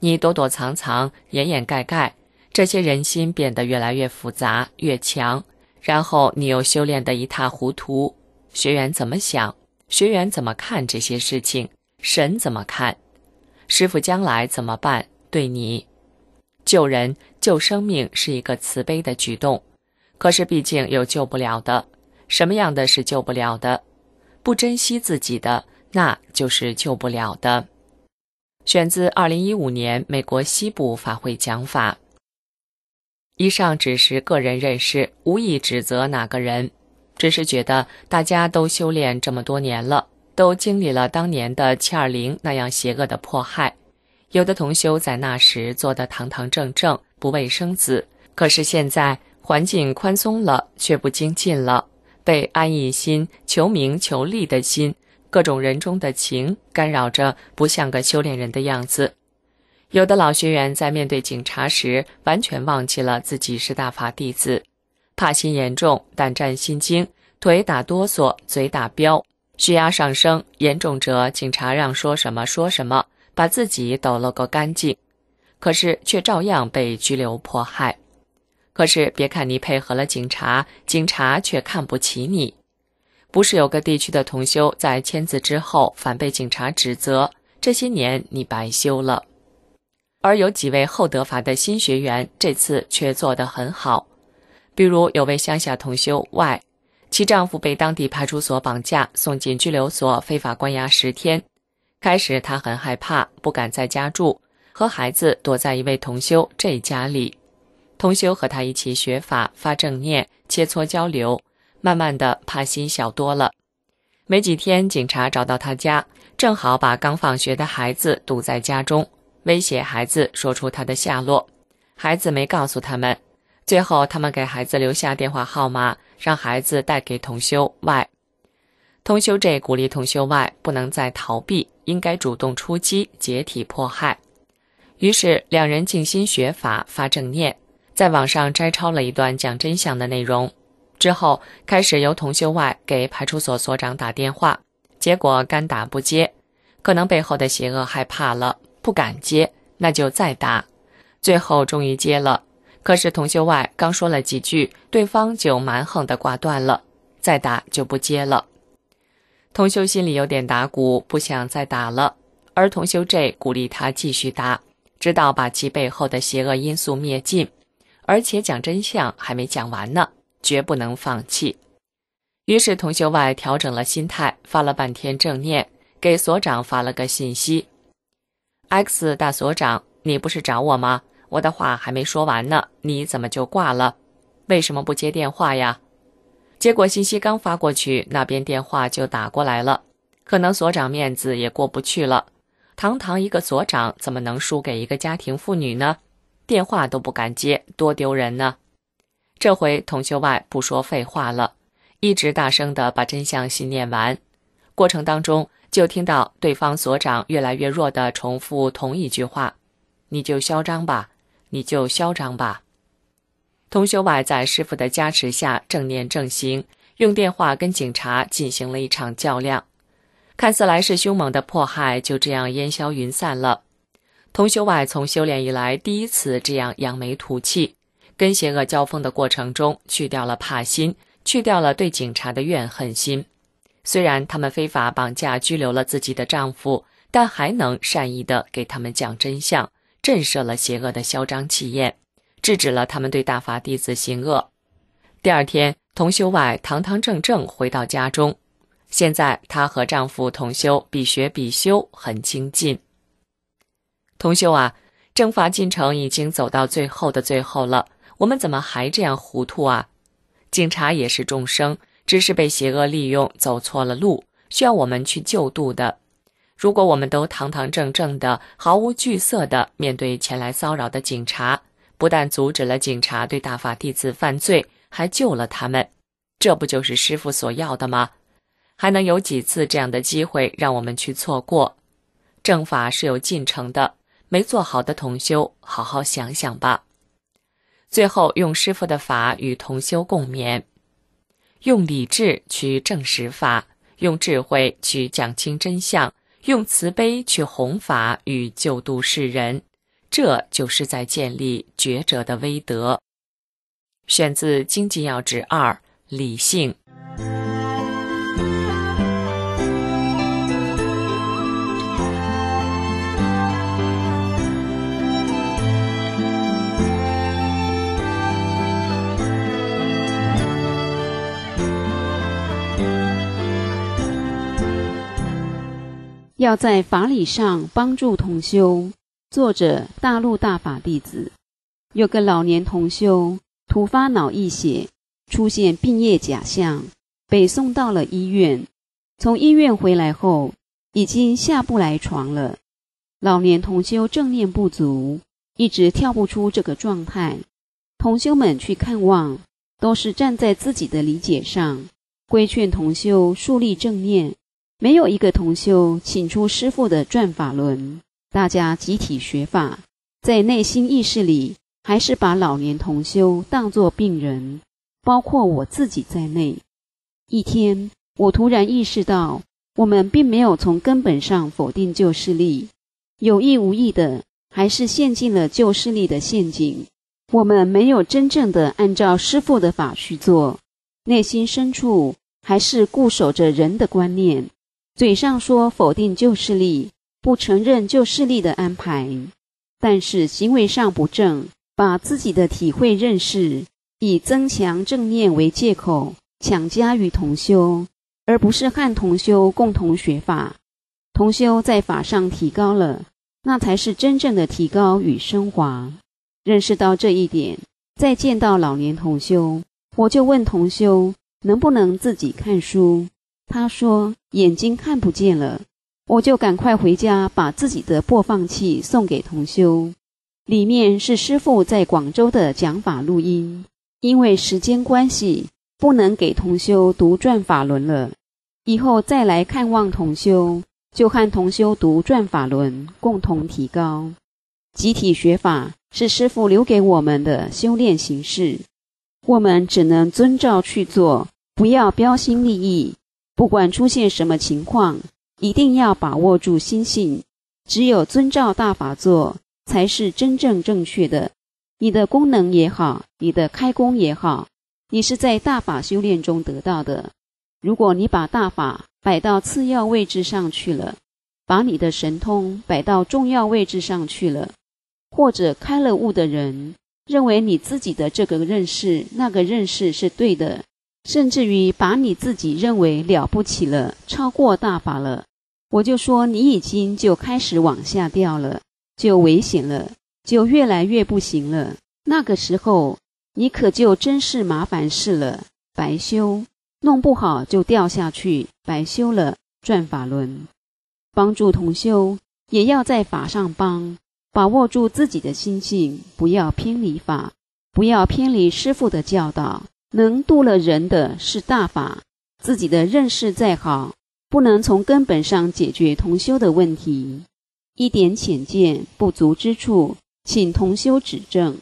你躲躲藏藏，掩掩盖盖，这些人心变得越来越复杂，越强，然后你又修炼得一塌糊涂。学员怎么想？学员怎么看这些事情？神怎么看？师父将来怎么办？对你救人救生命是一个慈悲的举动，可是毕竟有救不了的。什么样的是救不了的？不珍惜自己的，那就是救不了的。选自2015年美国西部法会讲法。以上只是个人认识，无意指责哪个人，只是觉得大家都修炼这么多年了，都经历了当年的720那样邪恶的迫害。有的同修在那时做得堂堂正正，不为生子，可是现在环境宽松了，却不精进了，被安逸心、求名求利的心、各种人中的情干扰着，不像个修炼人的样子。有的老学员在面对警察时，完全忘记了自己是大法弟子，怕心严重，胆战心惊，腿打哆嗦，嘴打飙，血压上升，严重者警察让说什么说什么，把自己抖了个干净，可是却照样被拘留迫害。可是别看你配合了警察，警察却看不起你。不是有个地区的同修在签字之后反被警察指责，这些年你白修了。而有几位后得法的新学员这次却做得很好。比如有位乡下同修 Y， 其丈夫被当地派出所绑架，送进拘留所非法关押10天。开始她很害怕，不敢在家住，和孩子躲在一位同修这家里。同修和她一起学法，发正念，切磋交流，慢慢的怕心小多了。没几天，警察找到她家，正好把刚放学的孩子堵在家中，威胁孩子说出他的下落。孩子没告诉他们，最后他们给孩子留下电话号码，让孩子带给同修 Y。 同修这鼓励同修 Y 不能再逃避，应该主动出击，解体迫害。于是两人静心学法，发正念，在网上摘抄了一段讲真相的内容。之后开始由同修 Y 给派出所所长打电话，结果干打不接，可能背后的邪恶害怕了，不敢接，那就再打。最后终于接了，可是同修 Y 刚说了几句，对方就蛮横地挂断了，再打就不接了。同修心里有点打鼓，不想再打了，而同修 J 鼓励他继续打，直到把其背后的邪恶因素灭尽，而且讲真相还没讲完呢，绝不能放弃。于是同修 Y 调整了心态，发了半天正念，给所长发了个信息： X 大所长，你不是找我吗？我的话还没说完呢，你怎么就挂了？为什么不接电话呀？结果信息刚发过去，那边电话就打过来了。可能所长面子也过不去了，堂堂一个所长怎么能输给一个家庭妇女呢？电话都不敢接，多丢人呢。这回同修 Y 不说废话了，一直大声地把真相信念完。过程当中就听到对方所长越来越弱地重复同一句话：你就嚣张吧，你就嚣张吧。同修 Y 在师父的加持下正念正行，用电话跟警察进行了一场较量。看似来势凶猛的迫害就这样烟消云散了。同修 Y 从修炼以来第一次这样扬眉吐气，跟邪恶交锋的过程中去掉了怕心，去掉了对警察的怨恨心。虽然他们非法绑架拘留了自己的丈夫，但还能善意地给他们讲真相，震慑了邪恶的嚣张气焰，制止了他们对大法弟子行恶。第二天，同修 Y 堂堂正正回到家中，现在她和丈夫同修比学比修，很精进。同修啊，正法进程已经走到最后的最后了，我们怎么还这样糊涂啊？警察也是众生，只是被邪恶利用，走错了路，需要我们去救度的。如果我们都堂堂正正的，毫无惧色的面对前来骚扰的警察，不但阻止了警察对大法弟子犯罪，还救了他们，这不就是师父所要的吗？还能有几次这样的机会让我们去错过？正法是有进程的，没做好的同修，好好想想吧。最后用师父的法与同修共勉，用理智去证实法，用智慧去讲清真相，用慈悲去弘法与救度世人， 这就是在建立觉者的威德。选自《经济要旨2》理性。 要在法理上帮助同修。作者大陆大法弟子。有个老年同修突发脑溢血，出现病业假象，被送到了医院。从医院回来后，已经下不来床了。老年同修正念不足，一直跳不出这个状态。同修们去看望，都是站在自己的理解上，规劝同修树立正念。没有一个同修请出师父的转法轮，大家集体学法，在内心意识里还是把老年同修当作病人，包括我自己在内。一天，我突然意识到，我们并没有从根本上否定旧势力，有意无意的还是陷进了旧势力的陷阱。我们没有真正的按照师父的法去做，内心深处还是固守着人的观念，嘴上说否定旧势力，不承认旧势力的安排，但是行为上不正，把自己的体会认识以增强正念为借口，强加于同修，而不是和同修共同学法。同修在法上提高了，那才是真正的提高与升华。认识到这一点，再见到老年同修，我就问同修能不能自己看书。他说眼睛看不见了，我就赶快回家把自己的播放器送给同修，里面是师父在广州的讲法录音。因为时间关系，不能给同修读转法轮了，以后再来看望同修，就和同修读转法轮，共同提高。集体学法是师父留给我们的修炼形式，我们只能遵照去做，不要标新立异。不管出现什么情况，一定要把握住心性，只有遵照大法做，才是真正正确的。你的功能也好，你的开功也好，你是在大法修炼中得到的。如果你把大法摆到次要位置上去了，把你的神通摆到重要位置上去了，或者开了悟的人认为你自己的这个认识那个认识是对的，甚至于把你自己认为了不起了，超过大法了，我就说你已经就开始往下掉了，就危险了，就越来越不行了。那个时候你可就真是麻烦事了，白修，弄不好就掉下去，白修了，转法轮。帮助同修也要在法上帮，把握住自己的心性，不要偏离法，不要偏离师父的教导。能度了人的是大法，自己的认识再好，不能从根本上解决同修的问题。一点浅见不足之处，请同修指正。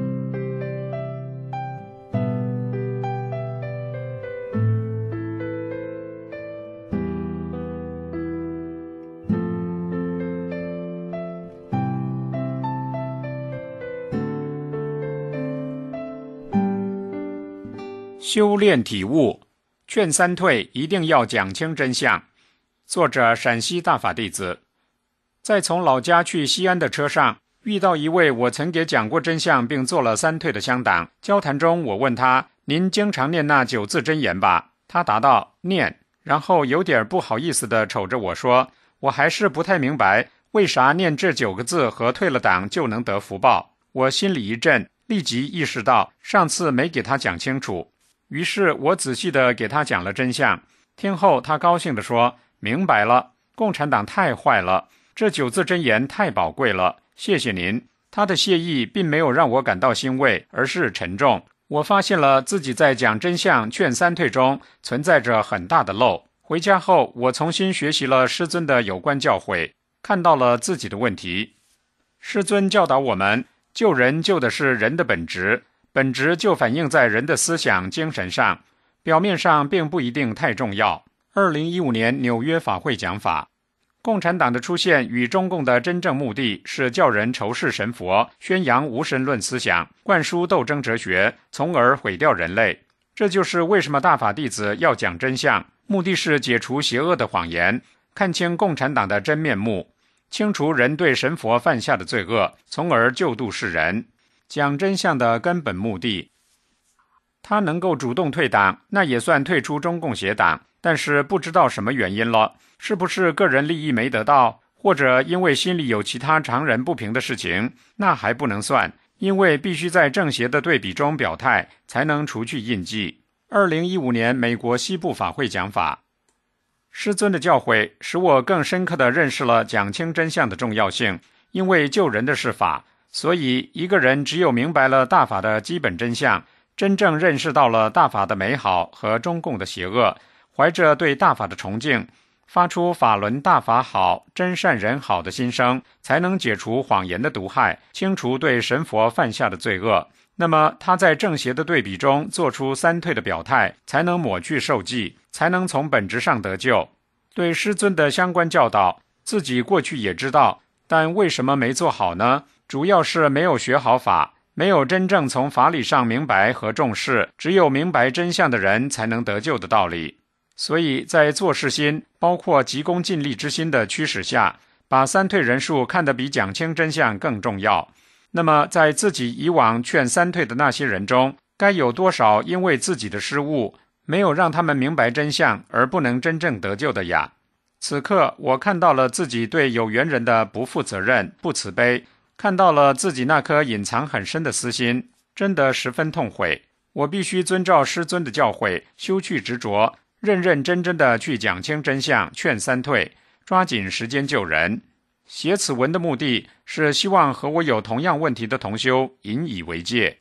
修炼体悟，劝三退一定要讲清真相。作者陕西大法弟子。在从老家去西安的车上，遇到一位我曾给讲过真相并做了三退的乡党。交谈中我问他，您经常念那9字真言吧？他答道念，然后有点不好意思地瞅着我说，我还是不太明白为啥念这9个字和退了党就能得福报。我心里一震，立即意识到上次没给他讲清楚，于是我仔细地给他讲了真相。听后他高兴地说，明白了，共产党太坏了，这9字真言太宝贵了，谢谢您。他的谢意并没有让我感到欣慰，而是沉重。我发现了自己在讲真相劝三退中存在着很大的漏。回家后我重新学习了师尊的有关教诲，看到了自己的问题。师尊教导我们，救人救的是人的本质，本质就反映在人的思想精神上，表面上并不一定太重要。2015年纽约法会讲法， 共产党的出现与中共的真正目的是叫人仇视神佛，宣扬无神论思想，灌输斗争哲学，从而毁掉人类。这就是为什么大法弟子要讲真相，目的是解除邪恶的谎言，看清共产党的真面目，清除人对神佛犯下的罪恶，从而救度世人。讲真相的根本目的，他能够主动退党，那也算退出中共邪党，但是不知道什么原因了，是不是个人利益没得到，或者因为心里有其他常人不平的事情，那还不能算，因为必须在正邪的对比中表态，才能除去印记。2015年美国西部法会讲法，师尊的教诲使我更深刻地认识了讲清真相的重要性，因为救人的是法，所以一个人只有明白了大法的基本真相，真正认识到了大法的美好和中共的邪恶，怀着对大法的崇敬，发出法轮大法好，真善人好的心声，才能解除谎言的毒害，清除对神佛犯下的罪恶。那么他在正邪的对比中做出三退的表态，才能抹去受记，才能从本质上得救。对师尊的相关教导，自己过去也知道，但为什么没做好呢？主要是没有学好法，没有真正从法理上明白和重视，只有明白真相的人才能得救的道理。所以在做事心，包括急功近利之心的驱使下，把三退人数看得比讲清真相更重要。那么在自己以往劝三退的那些人中，该有多少因为自己的失误，没有让他们明白真相而不能真正得救的呀？此刻我看到了自己对有缘人的不负责任、不慈悲，看到了自己那颗隐藏很深的私心，真的十分痛悔。我必须遵照师尊的教诲，休去执着，认认真真的去讲清真相，劝三退，抓紧时间救人。写此文的目的是希望和我有同样问题的同修引以为戒。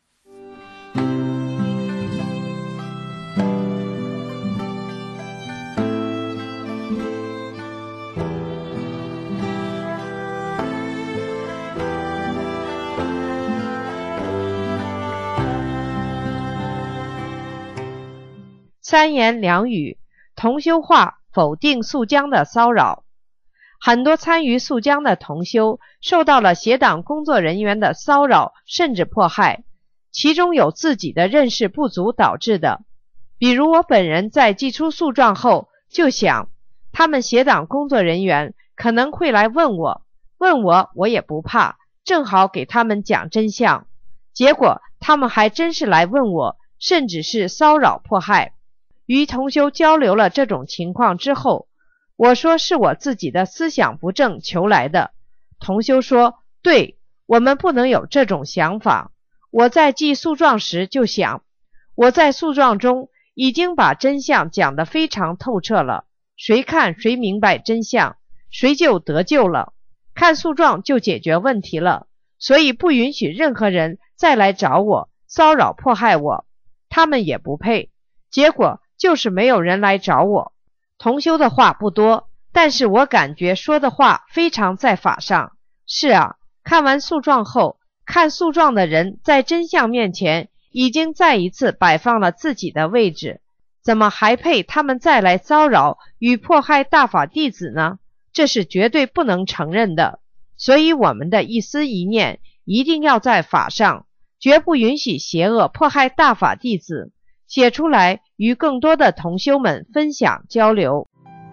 三言两语，同修话否定素江的骚扰。很多参与素江的同修受到了邪党工作人员的骚扰甚至迫害，其中有自己的认识不足导致的。比如我本人在寄出诉状后就想，他们邪党工作人员可能会来问我，我也不怕，正好给他们讲真相。结果他们还真是来问我，甚至是骚扰迫害。与同修交流了这种情况之后，我说是我自己的思想不正求来的。同修说，对，我们不能有这种想法。我在寄诉状时就想，我在诉状中已经把真相讲得非常透彻了，谁看谁明白真相，谁就得救了，看诉状就解决问题了，所以不允许任何人再来找我，骚扰迫害我，他们也不配。结果就是没有人来找我。同修的话不多，但是我感觉说的话非常在法上。是啊，看完诉状后，看诉状的人在真相面前已经再一次摆放了自己的位置，怎么还配他们再来骚扰与迫害大法弟子呢？这是绝对不能承认的。所以我们的一思一念一定要在法上，绝不允许邪恶迫害大法弟子，写出来与更多的同修们分享交流。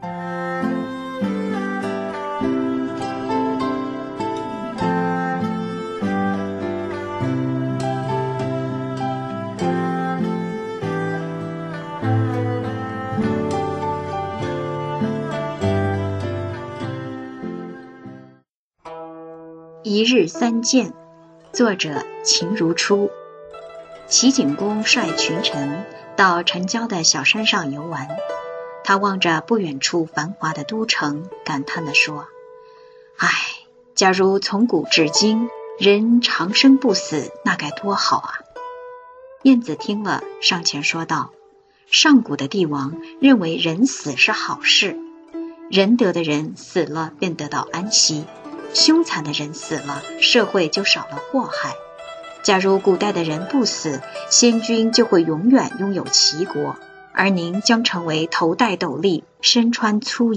一日三见，作者秦如初。齐景公率群臣到城郊的小山上游玩，他望着不远处繁华的都城，感叹地说：唉，假如从古至今人长生不死，那该多好啊。晏子听了，上前说道：上古的帝王认为人死是好事，仁德的人死了便得到安息，凶残的人死了，社会就少了祸害。假如古代的人不死，先君就会永远拥有齐国，而您将成为头戴斗笠，身穿粗衣，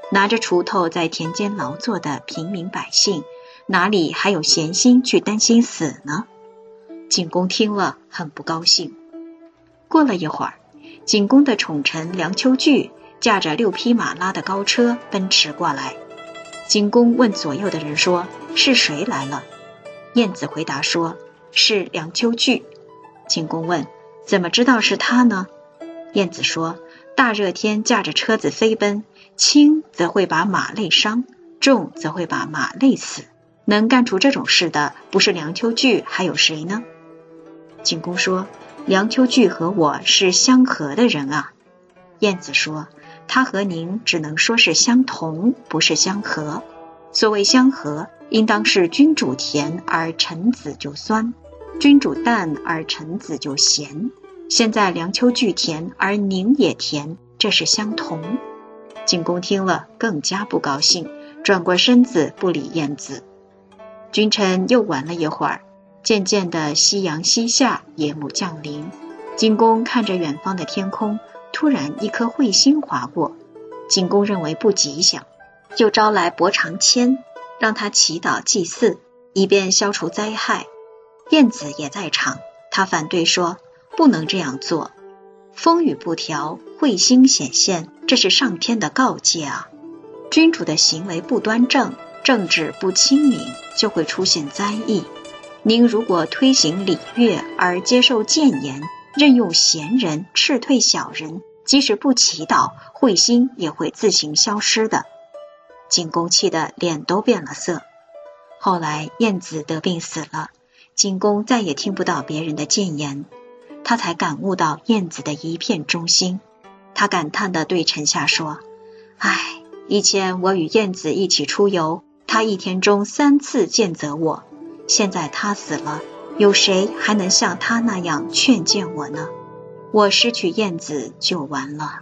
拿着锄头在田间劳作的平民百姓，哪里还有闲心去担心死呢？景公听了很不高兴。过了一会儿，景公的宠臣梁丘据驾着6匹马拉的高车奔驰过来。景公问左右的人说：“是谁来了？”晏子回答说：“是梁丘据。”景公问：“怎么知道是他呢？”晏子说：“大热天驾着车子飞奔，轻则会把马累伤，重则会把马累死。能干出这种事的，不是梁丘据还有谁呢？”景公说：“梁丘据和我是相合的人啊。”晏子说：“他和您只能说是相同，不是相合。所谓相合，应当是君主甜而臣子就酸，君主淡而臣子就咸。现在梁丘据甜而您也甜，这是相同。”景公听了更加不高兴，转过身子不理晏子。君臣又玩了一会儿，渐渐的夕阳西下，夜幕降临。景公看着远方的天空，突然一颗彗星划过。景公认为不吉祥，就招来伯长谦，让他祈祷祭祀，以便消除灾害。晏子也在场，他反对说：“不能这样做，风雨不调，彗星显现，这是上天的告诫啊！君主的行为不端正，政治不清明，就会出现灾异。您如果推行礼乐而接受谏言，任用贤人，斥退小人，即使不祈祷，彗星也会自行消失的。”景公气得脸都变了色。后来晏子得病死了，景公再也听不到别人的谏言，他才感悟到晏子的一片忠心。他感叹地对臣下说：“唉，以前我与晏子一起出游，他一天中3次谏责我，现在他死了，有谁还能像他那样劝谏我呢？我失去晏子就完了。”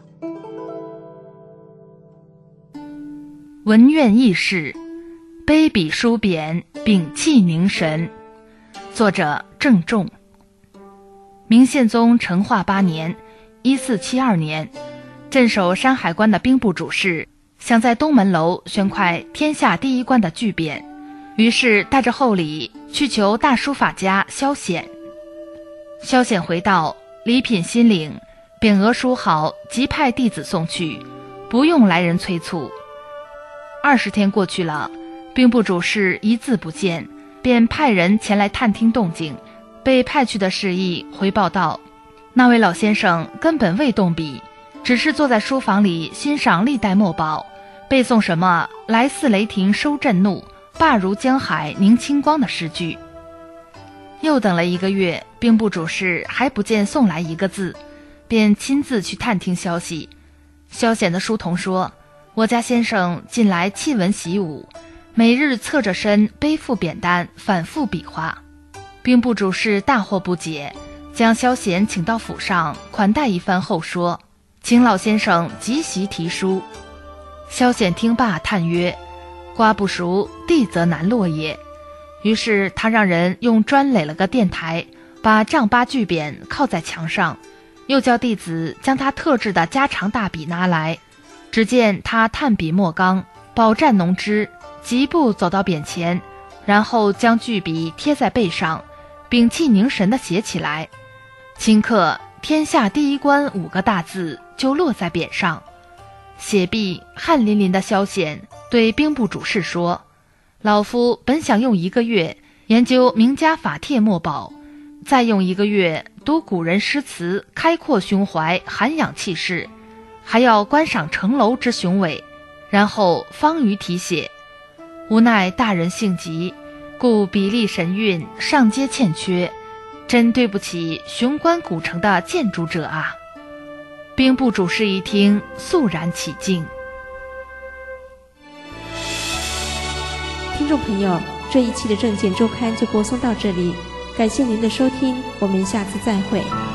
文苑义士，卑鄙书贬，摒弃凝神。作者郑重。明宪宗成化8年1472年，镇守山海关的兵部主事想在东门楼选块天下第一关的巨匾，于是带着厚礼去求大书法家萧显。萧显回道：“礼品心领，匾额书好，即派弟子送去，不用来人催促。”20天过去了，兵部主事一字不见，便派人前来探听动静。被派去的侍役回报道，那位老先生根本未动笔，只是坐在书房里欣赏历代墨宝，背诵什么“来似雷霆收震怒，罢如江海凝清光”的诗句。又等了1个月，兵部主事还不见送来一个字，便亲自去探听消息。萧显的书童说：“我家先生近来弃文习武，每日侧着身背负扁担，反复比划。”兵部主事大惑不解，将萧显请到府上款待一番后说：“请老先生即席题书。”萧显听罢叹曰：“瓜不熟，地则难落也。”于是他让人用砖垒了个殿台，把丈8巨匾靠在墙上，又叫弟子将他特制的加长大笔拿来。只见他炭笔墨刚，饱蘸浓汁，疾步走到匾前，然后将巨笔贴在背上，屏气凝神地写起来。顷刻，天下第一关5个大字就落在匾上。写毕，汗淋淋的萧显对兵部主事说：“老夫本想用1个月研究名家法帖墨宝，再用1个月读古人诗词，开阔胸怀，涵养气势，还要观赏城楼之雄伟，然后方于题写。无奈大人性急，故笔力神韵上皆欠缺，真对不起雄关古城的建筑者啊。”兵部主事一听，肃然起敬。 听众朋友，这一期的政见周刊就播送到这里，感谢您的收听，我们下次再会。